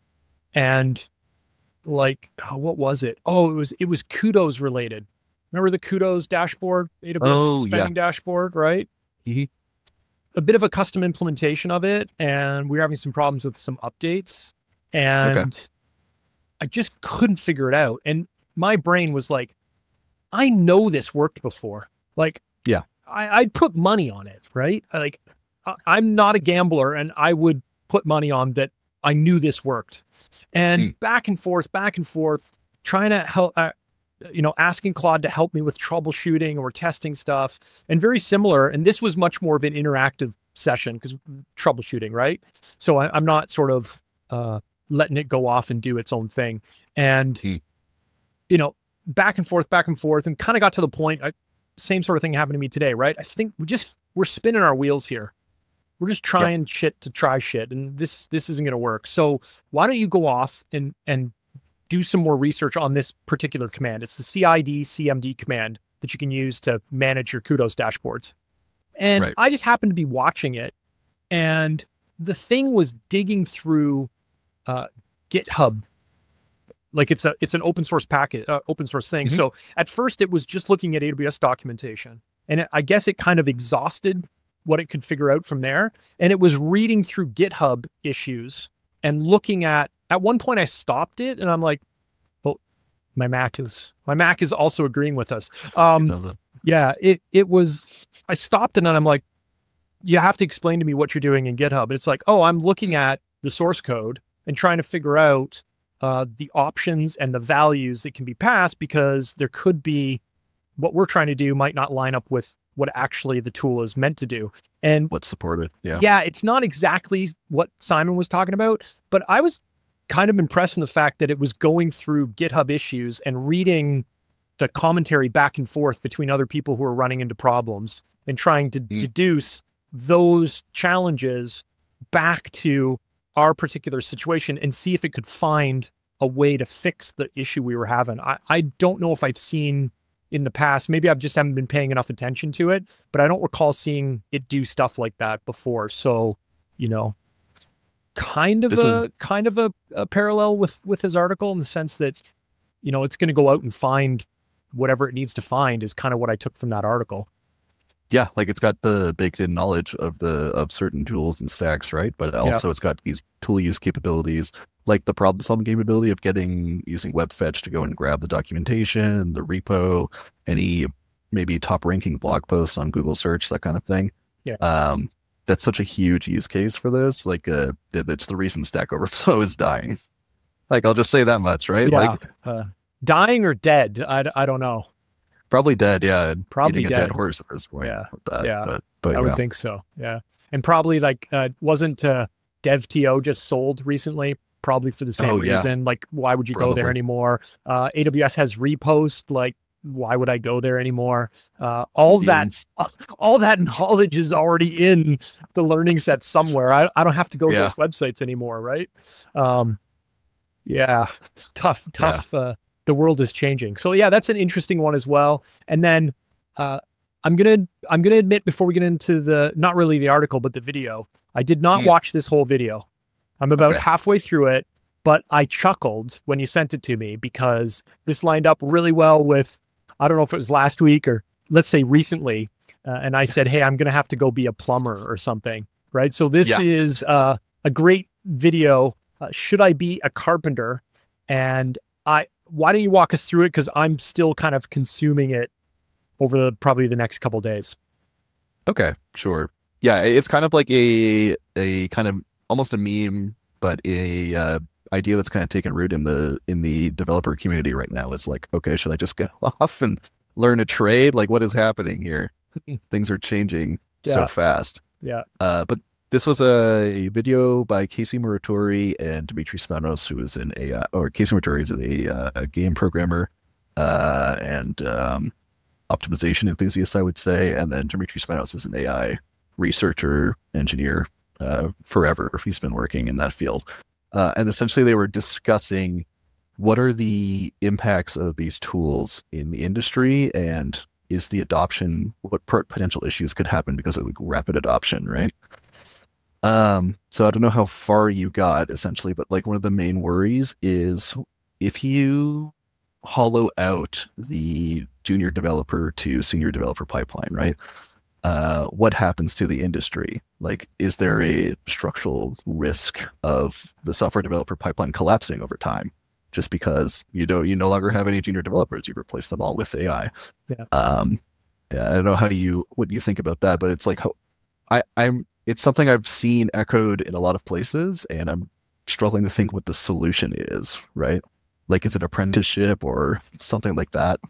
and like, oh, what was it? Oh, it was, it was Kudos related. Remember the Kudos dashboard, A W S oh, spending yeah. dashboard, right? Mm-hmm. A bit of a custom implementation of it. And we were having some problems with some updates and okay. I just couldn't figure it out. And my brain was like, I know this worked before. Like, yeah, I, I'd put money on it, right? Like I, I'm not a gambler and I would put money on that. I knew this worked. And mm. back and forth, back and forth, trying to help, uh, you know, asking Claude to help me with troubleshooting or testing stuff, and very similar. And this was much more of an interactive session because troubleshooting, right? So I, I'm not sort of uh, letting it go off and do its own thing. And, mm. you know, back and forth, back and forth, and kind of got to the point, I, same sort of thing happened to me today, right? I think we just, we're spinning our wheels here. We're just trying yep. shit to try shit. And this, this isn't going to work. So why don't you go off and, and, do some more research on this particular command. It's the C I D C M D command that you can use to manage your Kudos dashboards. And right. I just happened to be watching it, and the thing was digging through uh, GitHub. Like it's a it's an open source packet, uh, open source thing. Mm-hmm. So at first it was just looking at A W S documentation, and it, I guess it kind of exhausted what it could figure out from there. And it was reading through GitHub issues and looking at. At one point I stopped it and I'm like, oh, my Mac is, my Mac is also agreeing with us. Um, yeah, it, it was, I stopped it and I'm like, you have to explain to me what you're doing in GitHub. It's like, oh, I'm looking at the source code and trying to figure out uh, the options and the values that can be passed, because there could be what we're trying to do might not line up with what actually the tool is meant to do. And what's supported. Yeah. Yeah. It's not exactly what Simon was talking about, but I was kind of impressed in the fact that it was going through GitHub issues and reading the commentary back and forth between other people who are running into problems and trying to mm. deduce those challenges back to our particular situation and see if it could find a way to fix the issue we were having. I, I don't know if I've seen in the past, maybe I've just haven't been paying enough attention to it, but I don't recall seeing it do stuff like that before. So, you know, kind of this a is... kind of a, a parallel with with his article, in the sense that, you know, it's going to go out and find whatever it needs to find, is kind of what I took from that article. Yeah, like it's got the baked in knowledge of the of certain tools and stacks, right? But also yeah. it's got these tool use capabilities, like the problem solving capability of getting using web fetch to go and grab the documentation, the repo, any maybe top ranking blog posts on Google search, that kind of thing. Yeah. Um, that's such a huge use case for this. Like, uh, it's the reason Stack Overflow is dying. Like, I'll just say that much, right? Yeah. Like, uh, dying or dead? I, I don't know. Probably dead. Yeah. Probably dead. a dead horse at this point. Yeah. That, yeah. But, but I yeah. would think so. Yeah. And probably like, uh, wasn't uh, DevTO just sold recently? Probably for the same oh, yeah. reason. Like, why would you probably. go there anymore? Uh, A W S has Repost. Like, why would I go there anymore? Uh, all that, all that knowledge is already in the learning set somewhere. I, I don't have to go yeah. to those websites anymore, right? Um, yeah, tough, tough. Yeah. Uh, the world is changing. So yeah, that's an interesting one as well. And then uh, I'm gonna, I'm gonna admit before we get into the, not really the article, but the video, I did not mm. watch this whole video. I'm about okay. halfway through it, but I chuckled when you sent it to me because this lined up really well with, I don't know if it was last week or let's say recently. Uh, and I said, hey, I'm going to have to go be a plumber or something. Right. So this yeah. is uh, a great video. Uh, should I be a carpenter? And I, why don't you walk us through it? Cause I'm still kind of consuming it over the, probably the next couple of days. Okay, sure. Yeah. It's kind of like a, a kind of almost a meme, but a, uh, idea that's kind of taken root in the in the developer community right now. Is like, okay, should I just go off and learn a trade? Like, what is happening here? Things are changing. so Yeah. fast. Yeah. Uh, but this was a video by Casey Muratori and Dimitri Spanos, who is an A I, or Casey Muratori is a, uh, a game programmer uh, and um, optimization enthusiast, I would say. And then Dimitri Spanos is an A I researcher, engineer, uh, forever. He's been working in that field. Uh, and essentially they were discussing what are the impacts of these tools in the industry, and is the adoption, what potential issues could happen because of like rapid adoption, right? Um, so I don't know how far you got essentially, but like one of the main worries is if you hollow out the junior developer to senior developer pipeline, right? Uh, what happens to the industry? Like, is there a structural risk of the software developer pipeline collapsing over time? Just because you don't, you no longer have any junior developers, you replace them all with A I. Yeah. Um, yeah, I don't know how you, what you think about that, but it's like, how, I, I'm, it's something I've seen echoed in a lot of places, and I'm struggling to think what the solution is, right? Like, is it apprenticeship or something like that?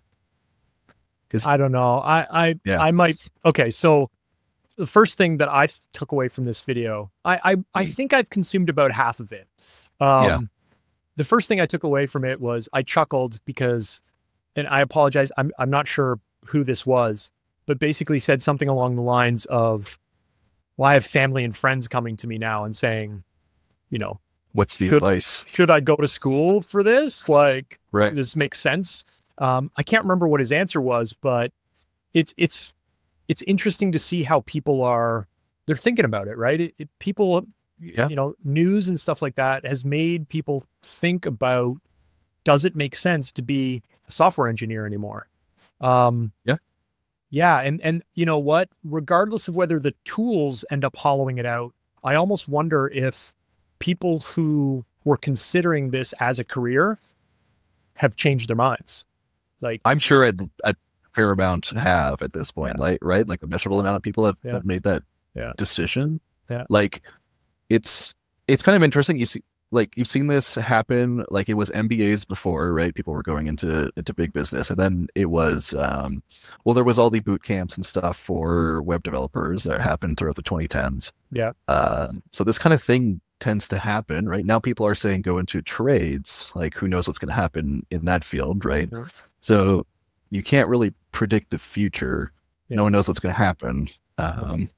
I don't know. I, I, yeah. I might. Okay. So the first thing that I took away from this video, I, I, I think I've consumed about half of it. Um, yeah. The first thing I took away from it was I chuckled because, and I apologize, I'm, I'm not sure who this was, but basically said something along the lines of, well, I have family and friends coming to me now and saying, you know, what's the should, advice? Should I go to school for this? Like, right. This makes sense. Um, I can't remember what his answer was, but it's, it's, it's interesting to see how people are, they're thinking about it, right? It, it, people, yeah. you know, news and stuff like that has made people think about, does it make sense to be a software engineer anymore? Um, yeah. Yeah. And, and you know what, regardless of whether the tools end up hollowing it out, I almost wonder if people who were considering this as a career have changed their minds. Like, I'm sure a, a fair amount have at this point, yeah. like, right? Like a measurable amount of people have, yeah. have made that yeah. decision. Yeah. Like, it's, it's kind of interesting. You see, like, you've seen this happen. Like, it was M B As before, right? People were going into into big business, and then it was, um, well, there was all the boot camps and stuff for web developers that happened throughout the twenty tens. Yeah. Uh, so this kind of thing tends to happen, right? Now people are saying go into trades. Like, who knows what's going to happen in that field, right? Yeah. So you can't really predict the future. Yeah. No one knows what's going to happen. Um,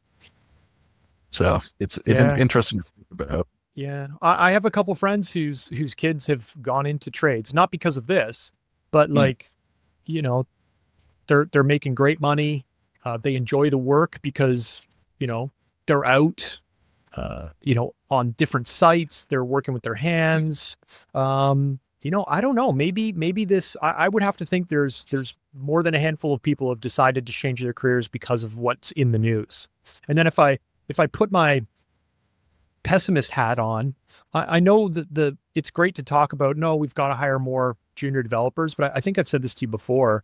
so it's it's yeah. interesting to think about. Yeah, I, I have a couple friends whose whose kids have gone into trades, not because of this, but like, mm. you know, they're they're making great money. Uh, they enjoy the work because, you know, they're out, uh, you know, on different sites. They're working with their hands. Um, you know, I don't know. Maybe maybe this. I, I would have to think there's there's more than a handful of people have decided to change their careers because of what's in the news. And then if I if I put my pessimist hat on, I, I know that the it's great to talk about, no, we've got to hire more junior developers, but I, I think I've said this to you before.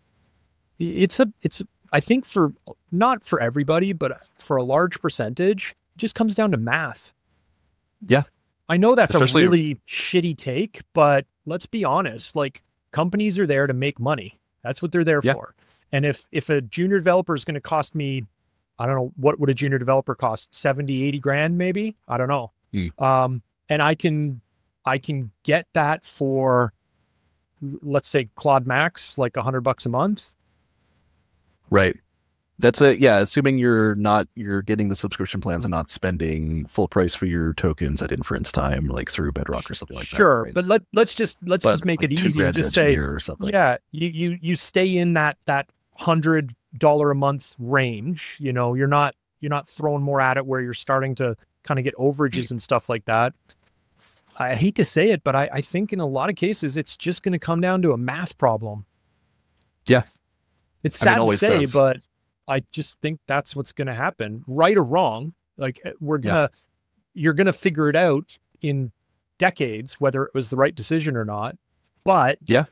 It's a it's I think for not for everybody, but for a large percentage, it just comes down to math. Yeah. I know that's Especially, a really shitty take, but let's be honest, like, companies are there to make money. That's what they're there yeah. for. And if if a junior developer is going to cost me, I don't know, what would a junior developer cost? seventy, eighty grand, maybe? I don't know. Mm. Um, and I can, I can get that for, let's say, Claude Max, like a hundred bucks a month. Right. That's a, yeah, assuming you're not, you're getting the subscription plans and not spending full price for your tokens at inference time, like through Bedrock or something like sure, that. Sure. Right? But let, let's just, let's but just make like it easy and just say, or something. yeah, you, you, you stay in that, that hundred dollar a month range. You know, you're not, you're not throwing more at it where you're starting to kind of get overages and stuff like that. I hate to say it, but I, I think in a lot of cases, it's just going to come down to a math problem. Yeah. It's sad I mean, to say, does. but I just think that's what's going to happen, right or wrong. Like, we're going to, yeah. you're going to figure it out in decades, whether it was the right decision or not. But yeah.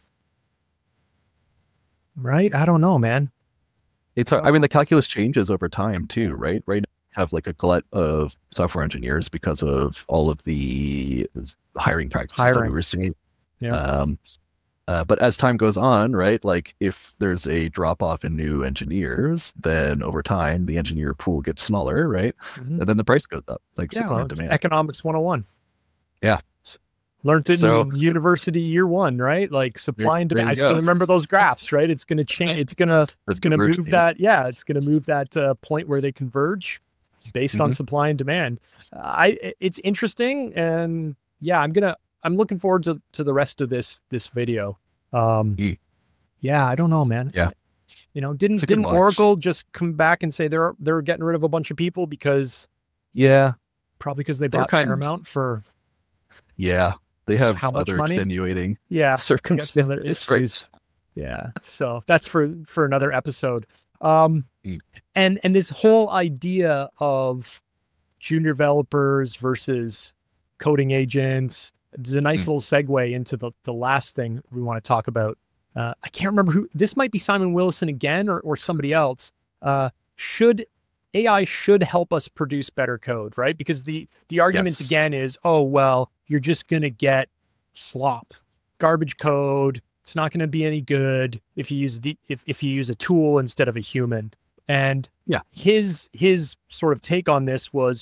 Right. I don't know, man. It's, I mean, the calculus changes over time too, right? Right. Have like a glut of software engineers because of all of the hiring practices hiring. that we were seeing. Yeah. Um, Uh, but as time goes on, right, like if there's a drop off in new engineers, then over time the engineer pool gets smaller, right? Mhm. And then the price goes up, like Yeah, supply well, and it's demand. economics one oh one. Yeah. Learned it So- in university year one, right? Like supply and There- there demand. I you still go. remember those graphs, right? It's going to change. It's going to, it's going to move Divergent, that. Yeah. It's going to move that uh, point where they converge based on Mhm. supply and demand. Uh, I, it's interesting. And yeah, I'm going to, I'm looking forward to, to the rest of this, this video. Um, Mm. yeah, I don't know, man. Yeah. You know, didn't, It's a good didn't watch. Oracle just come back and say they're, they're getting rid of a bunch of people because Yeah. probably because they They're bought kind of- Paramount for, Yeah. They So have how much other money? extenuating yeah. I guess another circumstances. Right. issues. Yeah. So that's for for another episode. Um Mm. and and this whole idea of junior developers versus coding agents is a nice Mm. little segue into the the last thing we want to talk about. Uh, I can't remember who this might be Simon Willison again or or somebody else. Uh should A I should help us produce better code, right? Because the the argument Yes. again is, oh well, you're just gonna get slop, garbage code. It's not going to be any good if you use the if, if you use a tool instead of a human. And Yeah. his his sort of take on this was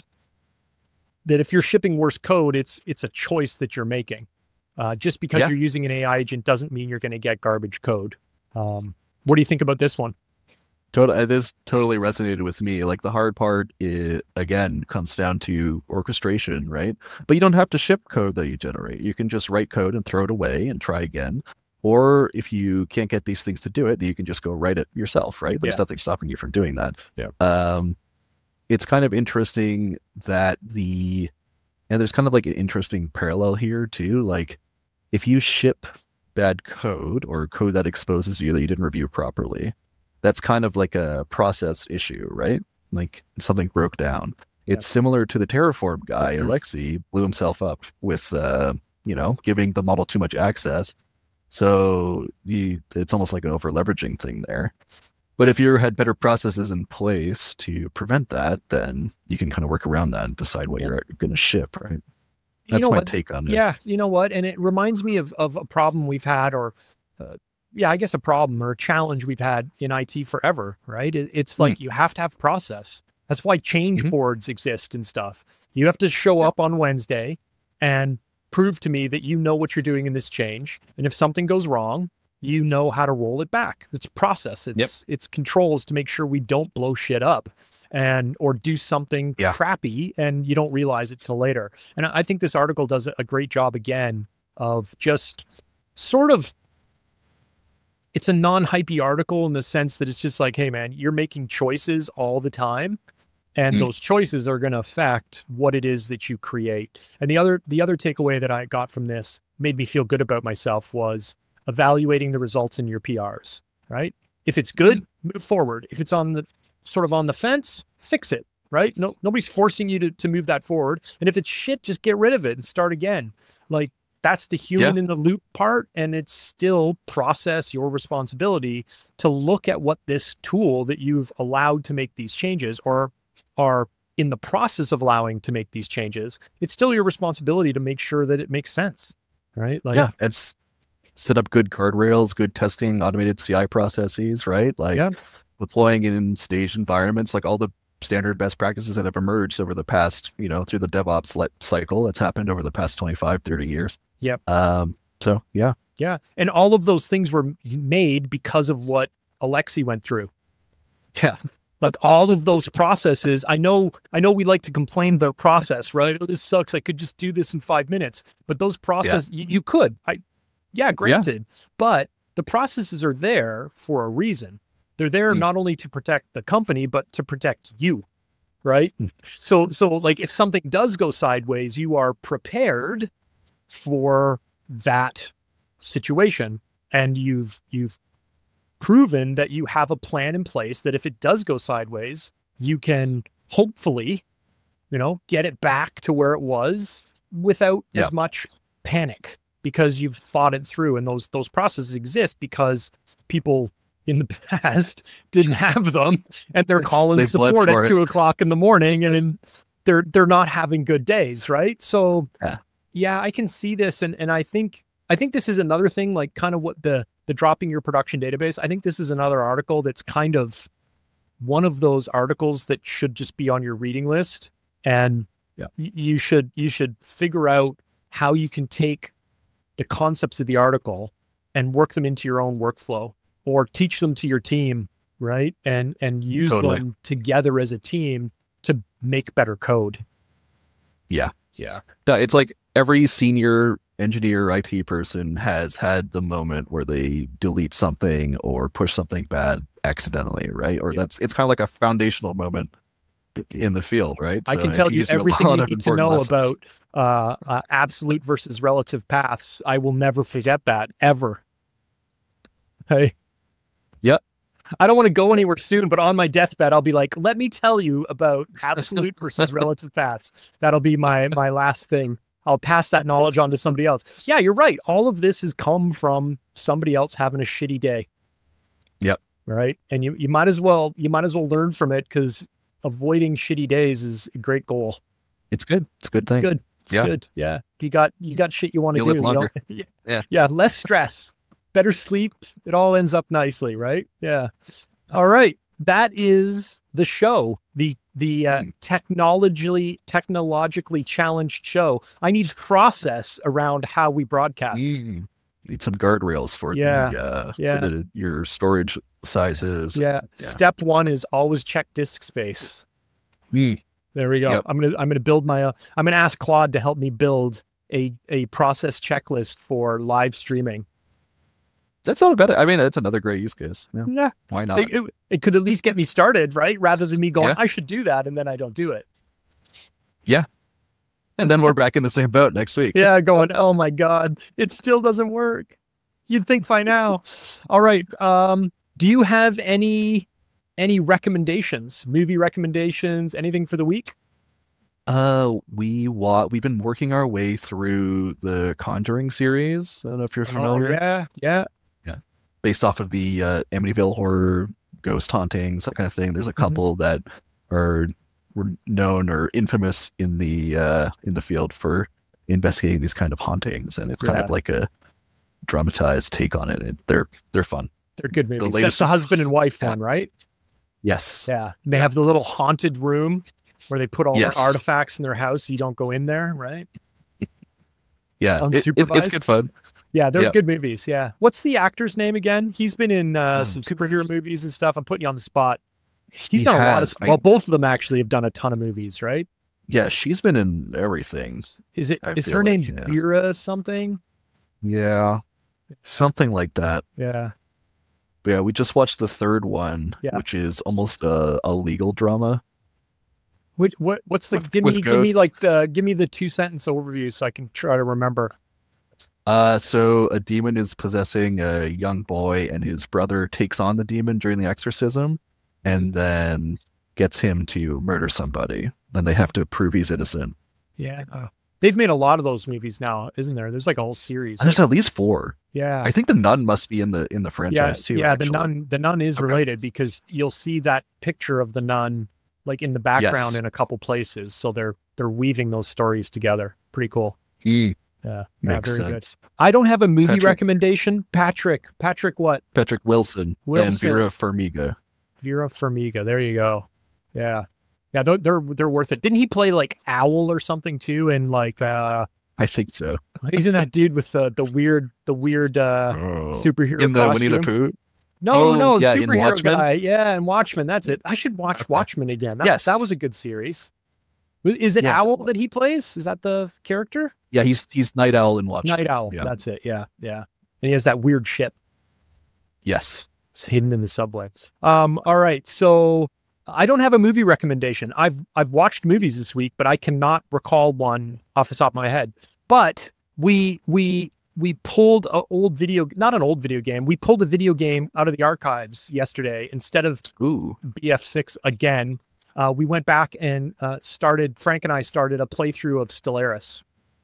that if you're shipping worse code, it's it's a choice that you're making. Uh, just because Yeah. you're using an A I agent doesn't mean you're going to get garbage code. Um, what do you think about this one? Totally, this totally resonated with me. Like the hard part, is, again, comes down to orchestration, right? But you don't have to ship code that you generate. You can just write code and throw it away and try again. Or if you can't get these things to do it, you can just go write it yourself, right? There's Yeah. nothing stopping you from doing that. Yeah. Um, it's kind of interesting that the, and there's kind of like an interesting parallel here too. Like if you ship bad code or code that exposes you that you didn't review properly, that's kind of like a process issue, right? Like something broke down. It's similar to the Terraform guy, Alexei, blew himself up with, uh, you know, giving the model too much access. So you, it's almost like an over leveraging thing there. But if you had better processes in place to prevent that, then you can kind of work around that and decide what Yeah. you're going to ship, right? You That's know my what? take on it. Yeah, you know what? And it reminds me of of a problem we've had, or uh, yeah, I guess a problem or a challenge we've had in I T forever, right? It, it's like you have to have process. That's why change Mhm. boards exist and stuff. You have to show up on Wednesday and prove to me that you know what you're doing in this change. And if something goes wrong, you know how to roll it back. It's process. It's it's controls to make sure we don't blow shit up and or do something Yeah. crappy and you don't realize it till later. And I I think this article does a great job again of just sort of, it's a non-hypey article in the sense that it's just like, hey man, you're making choices all the time. And Mm. those choices are going to affect what it is that you create. And the other the other takeaway that I got from this made me feel good about myself was evaluating the results in your P Rs, right? If it's good, move forward. If it's on the sort of on the fence, fix it, right? No, nobody's forcing you to, to move that forward. And if it's shit, just get rid of it and start again. Like that's the human Yeah. in the loop part. And it's still process your responsibility to look at what this tool that you've allowed to make these changes or are in the process of allowing to make these changes. It's still your responsibility to make sure that it makes sense, right? Like, yeah, it's set up good guardrails, good testing, automated C I processes, right? Like yeah, deploying in staged environments, like all the standard best practices that have emerged over the past, you know, through the DevOps le- cycle that's happened over the past twenty-five, thirty years. Yep. Um, so yeah, yeah. And all of those things were made because of what Alexei went through. yeah, Like all of those processes, I know, I know we like to complain about process, right? Oh, this sucks. I could just do this in five minutes, but those process, you, you could, I, yeah, granted, but the processes are there for a reason. They're there Mm. not only to protect the company, but to protect you, right? So, so like if something does go sideways, you are prepared for that situation, and you've you've proven that you have a plan in place that if it does go sideways, you can hopefully, you know, get it back to where it was without Yeah. as much panic because you've thought it through. And those those processes exist because people in the past didn't have them, and they're calling They bled support for at it. two o'clock in the morning, and they're they're not having good days, right? So Yeah. yeah, I can see this, and and I think I think this is another thing, like kind of what the the dropping your production database. I think this is another article that's kind of one of those articles that should just be on your reading list, and yeah. y- you should you should figure out how you can take the concepts of the article and work them into your own workflow, or teach them to your team, right? And and use Totally. them together as a team to make better code. Yeah. Yeah. No, it's like every senior engineer I T person has had the moment where they delete something or push something bad accidentally, right? Or Yeah. that's it's kind of like a foundational moment in the field, right? I So can it tell you teaches a everything lot you of need to important know lessons. about uh, uh, absolute versus relative paths. I will never forget that, ever. Hey. Yep. I don't want to go anywhere soon, but on my deathbed, I'll be like, let me tell you about absolute versus relative paths. That'll be my my last thing. I'll pass that knowledge on to somebody else. Yeah, you're right. All of this has come from somebody else having a shitty day. Yep. Right. And you, you might as well you might as well learn from it, because avoiding shitty days is a great goal. It's good. It's a good thing. Good. It's Yeah. good. Yeah. You got you got shit you want to You'll do. live you longer. don't- yeah. Yeah. Yeah. Less stress. Better sleep. It all ends up nicely, right? Yeah. All right. That is the show. The the uh, Hmm. technologically technologically challenged show. I need process around how we broadcast. Mm. Need some guardrails for Yeah. the uh Yeah. for the your storage sizes. Yeah. Step one is always check disk space. Mm. There we go. Yep. I'm gonna I'm gonna build my. Uh, I'm gonna ask Claude to help me build a a process checklist for live streaming. That's not a bad. I mean, that's another great use case. Yeah. Yeah, Why not? it, it, it could at least get me started, right? Rather than me going, Yeah. I should do that, and then I don't do it. And then we're back in the same boat next week. Yeah, going, oh my god, it still doesn't work. You'd think by now. All right. Um, do you have any any recommendations, movie recommendations, anything for the week? Uh, we wa- we've been working our way through the Conjuring series. I don't know if you're familiar. Oh, yeah, yeah. Based off of the uh, Amityville horror, ghost hauntings, that kind of thing. There's a Mhm. couple that are were known or infamous in the uh, in the field for investigating these kind of hauntings, and it's kind Yeah. of like a dramatized take on it. it they're they're fun. They're good movies. That's latest- the husband and wife Yeah. one, right? Yes. Yeah. They have the little haunted room where they put all Yes. their artifacts in their house so you don't go in there, right? Yeah. It- it- it's Unsupervised? good fun. Yeah, they're Yeah. good movies. Yeah. What's the actor's name again? He's been in uh, Oh, some superhero movies and stuff. I'm putting you on the spot. He's He done a lot of has. stuff. I- Well, both of them actually have done a ton of movies, right? Yeah, she's been in everything. Is it I is feel her name like, yeah. Vera something? Yeah. Something like that. Yeah. But yeah, we just watched the third one, Yeah. which is almost a, a legal drama. What what what's the With- give with me give me ghosts. like the give me the two sentence overview so I can try to remember. Uh, so a demon is possessing a young boy, and his brother takes on the demon during the exorcism, and then gets him to murder somebody. Then they have to prove he's innocent. Yeah. They've made a lot of those movies now, isn't there? There's like a whole series. And there's at least four. Yeah. I think the Nun must be in the in the yeah, franchise too. yeah, actually. the nun the nun is Okay. related because you'll see that picture of the nun like in the background Yes. in a couple places. So they're they're weaving those stories together. Pretty cool. He Yeah. makes yeah, very sense. good. I don't have a movie Patrick- recommendation. Patrick. Patrick what? Patrick Wilson, Wilson. and Vera Farmiga. Vera Farmiga. There you go. Yeah. Yeah, they're they're, they're worth it. Didn't he play like Owl or something too? And like uh I think so. he's in that dude with the the weird the weird uh superhero in the Winnie the costume. Pooh. No, Oh, no, yeah, in superhero Watchmen? guy. Yeah, and Watchmen. That's it. I should watch Okay. Watchmen again. That, Yes. that was a good series. Is it Yeah. Owl that he plays? Is that the character? Yeah, he's he's Night Owl in Watchmen. Night Owl. Yeah. That's it. Yeah, yeah. And he has that weird ship. Yes. It's hidden in the subway. Um. All right. So I don't have a movie recommendation. I've I've watched movies this week, but I cannot recall one off the top of my head. But we we we pulled an old video, not an old video game. We pulled a video game out of the archives yesterday instead of Ooh. B F six again. Uh, we went back and uh, started. Frank and I started a playthrough of Stellaris.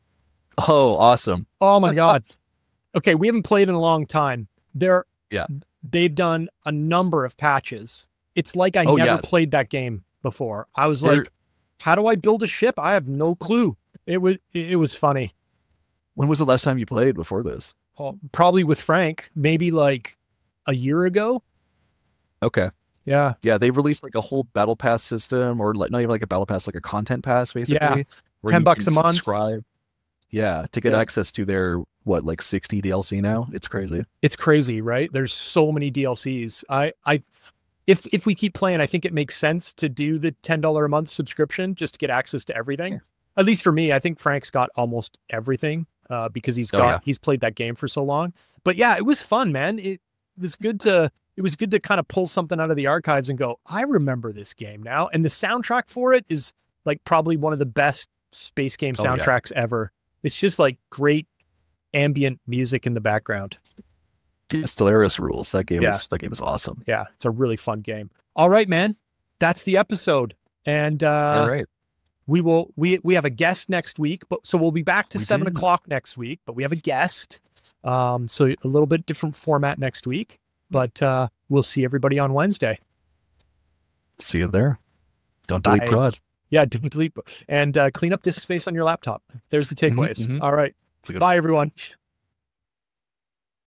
Oh, awesome. Oh my god! Okay, we haven't played in a long time. They're Yeah. they've done a number of patches. It's like I Oh, never yeah. played that game before. I was They're- like, how do I build a ship? I have no clue. It was it was funny. When was the last time you played before this? Oh, probably with Frank, maybe like a year ago. Okay. Yeah. Yeah, they released like a whole battle pass system, or like not even like a battle pass, like a content pass, basically. Yeah. where ten you bucks a can month. subscribe. Yeah, to get Yeah. access to their what, like sixty D L C now. It's crazy. It's crazy, right? There's so many D L Cs. I, I, if if we keep playing, I think it makes sense to do the ten dollars a month subscription just to get access to everything. Yeah. At least for me, I think Frank's got almost everything uh, because he's Oh, got yeah. he's played that game for so long. But yeah, it was fun, man. It was good to it was good to kind of pull something out of the archives and go, I remember this game now. And the soundtrack for it is like probably one of the best space game Oh, yeah. soundtracks ever. It's just like great ambient music in the background. Stellaris rules. That game Yeah. is that game is awesome. Yeah, it's a really fun game. All right, man. That's the episode. And uh All right. we will we we have a guest next week, but so we'll be back to We seven do. o'clock next week, but we have a guest. Um, so a little bit different format next week, but uh we'll see everybody on Wednesday. See you there. Don't delete Bye. prod. Yeah, don't delete and uh, clean up disk space on your laptop. There's the takeaways. mhm. All right. It's a good Bye, everyone.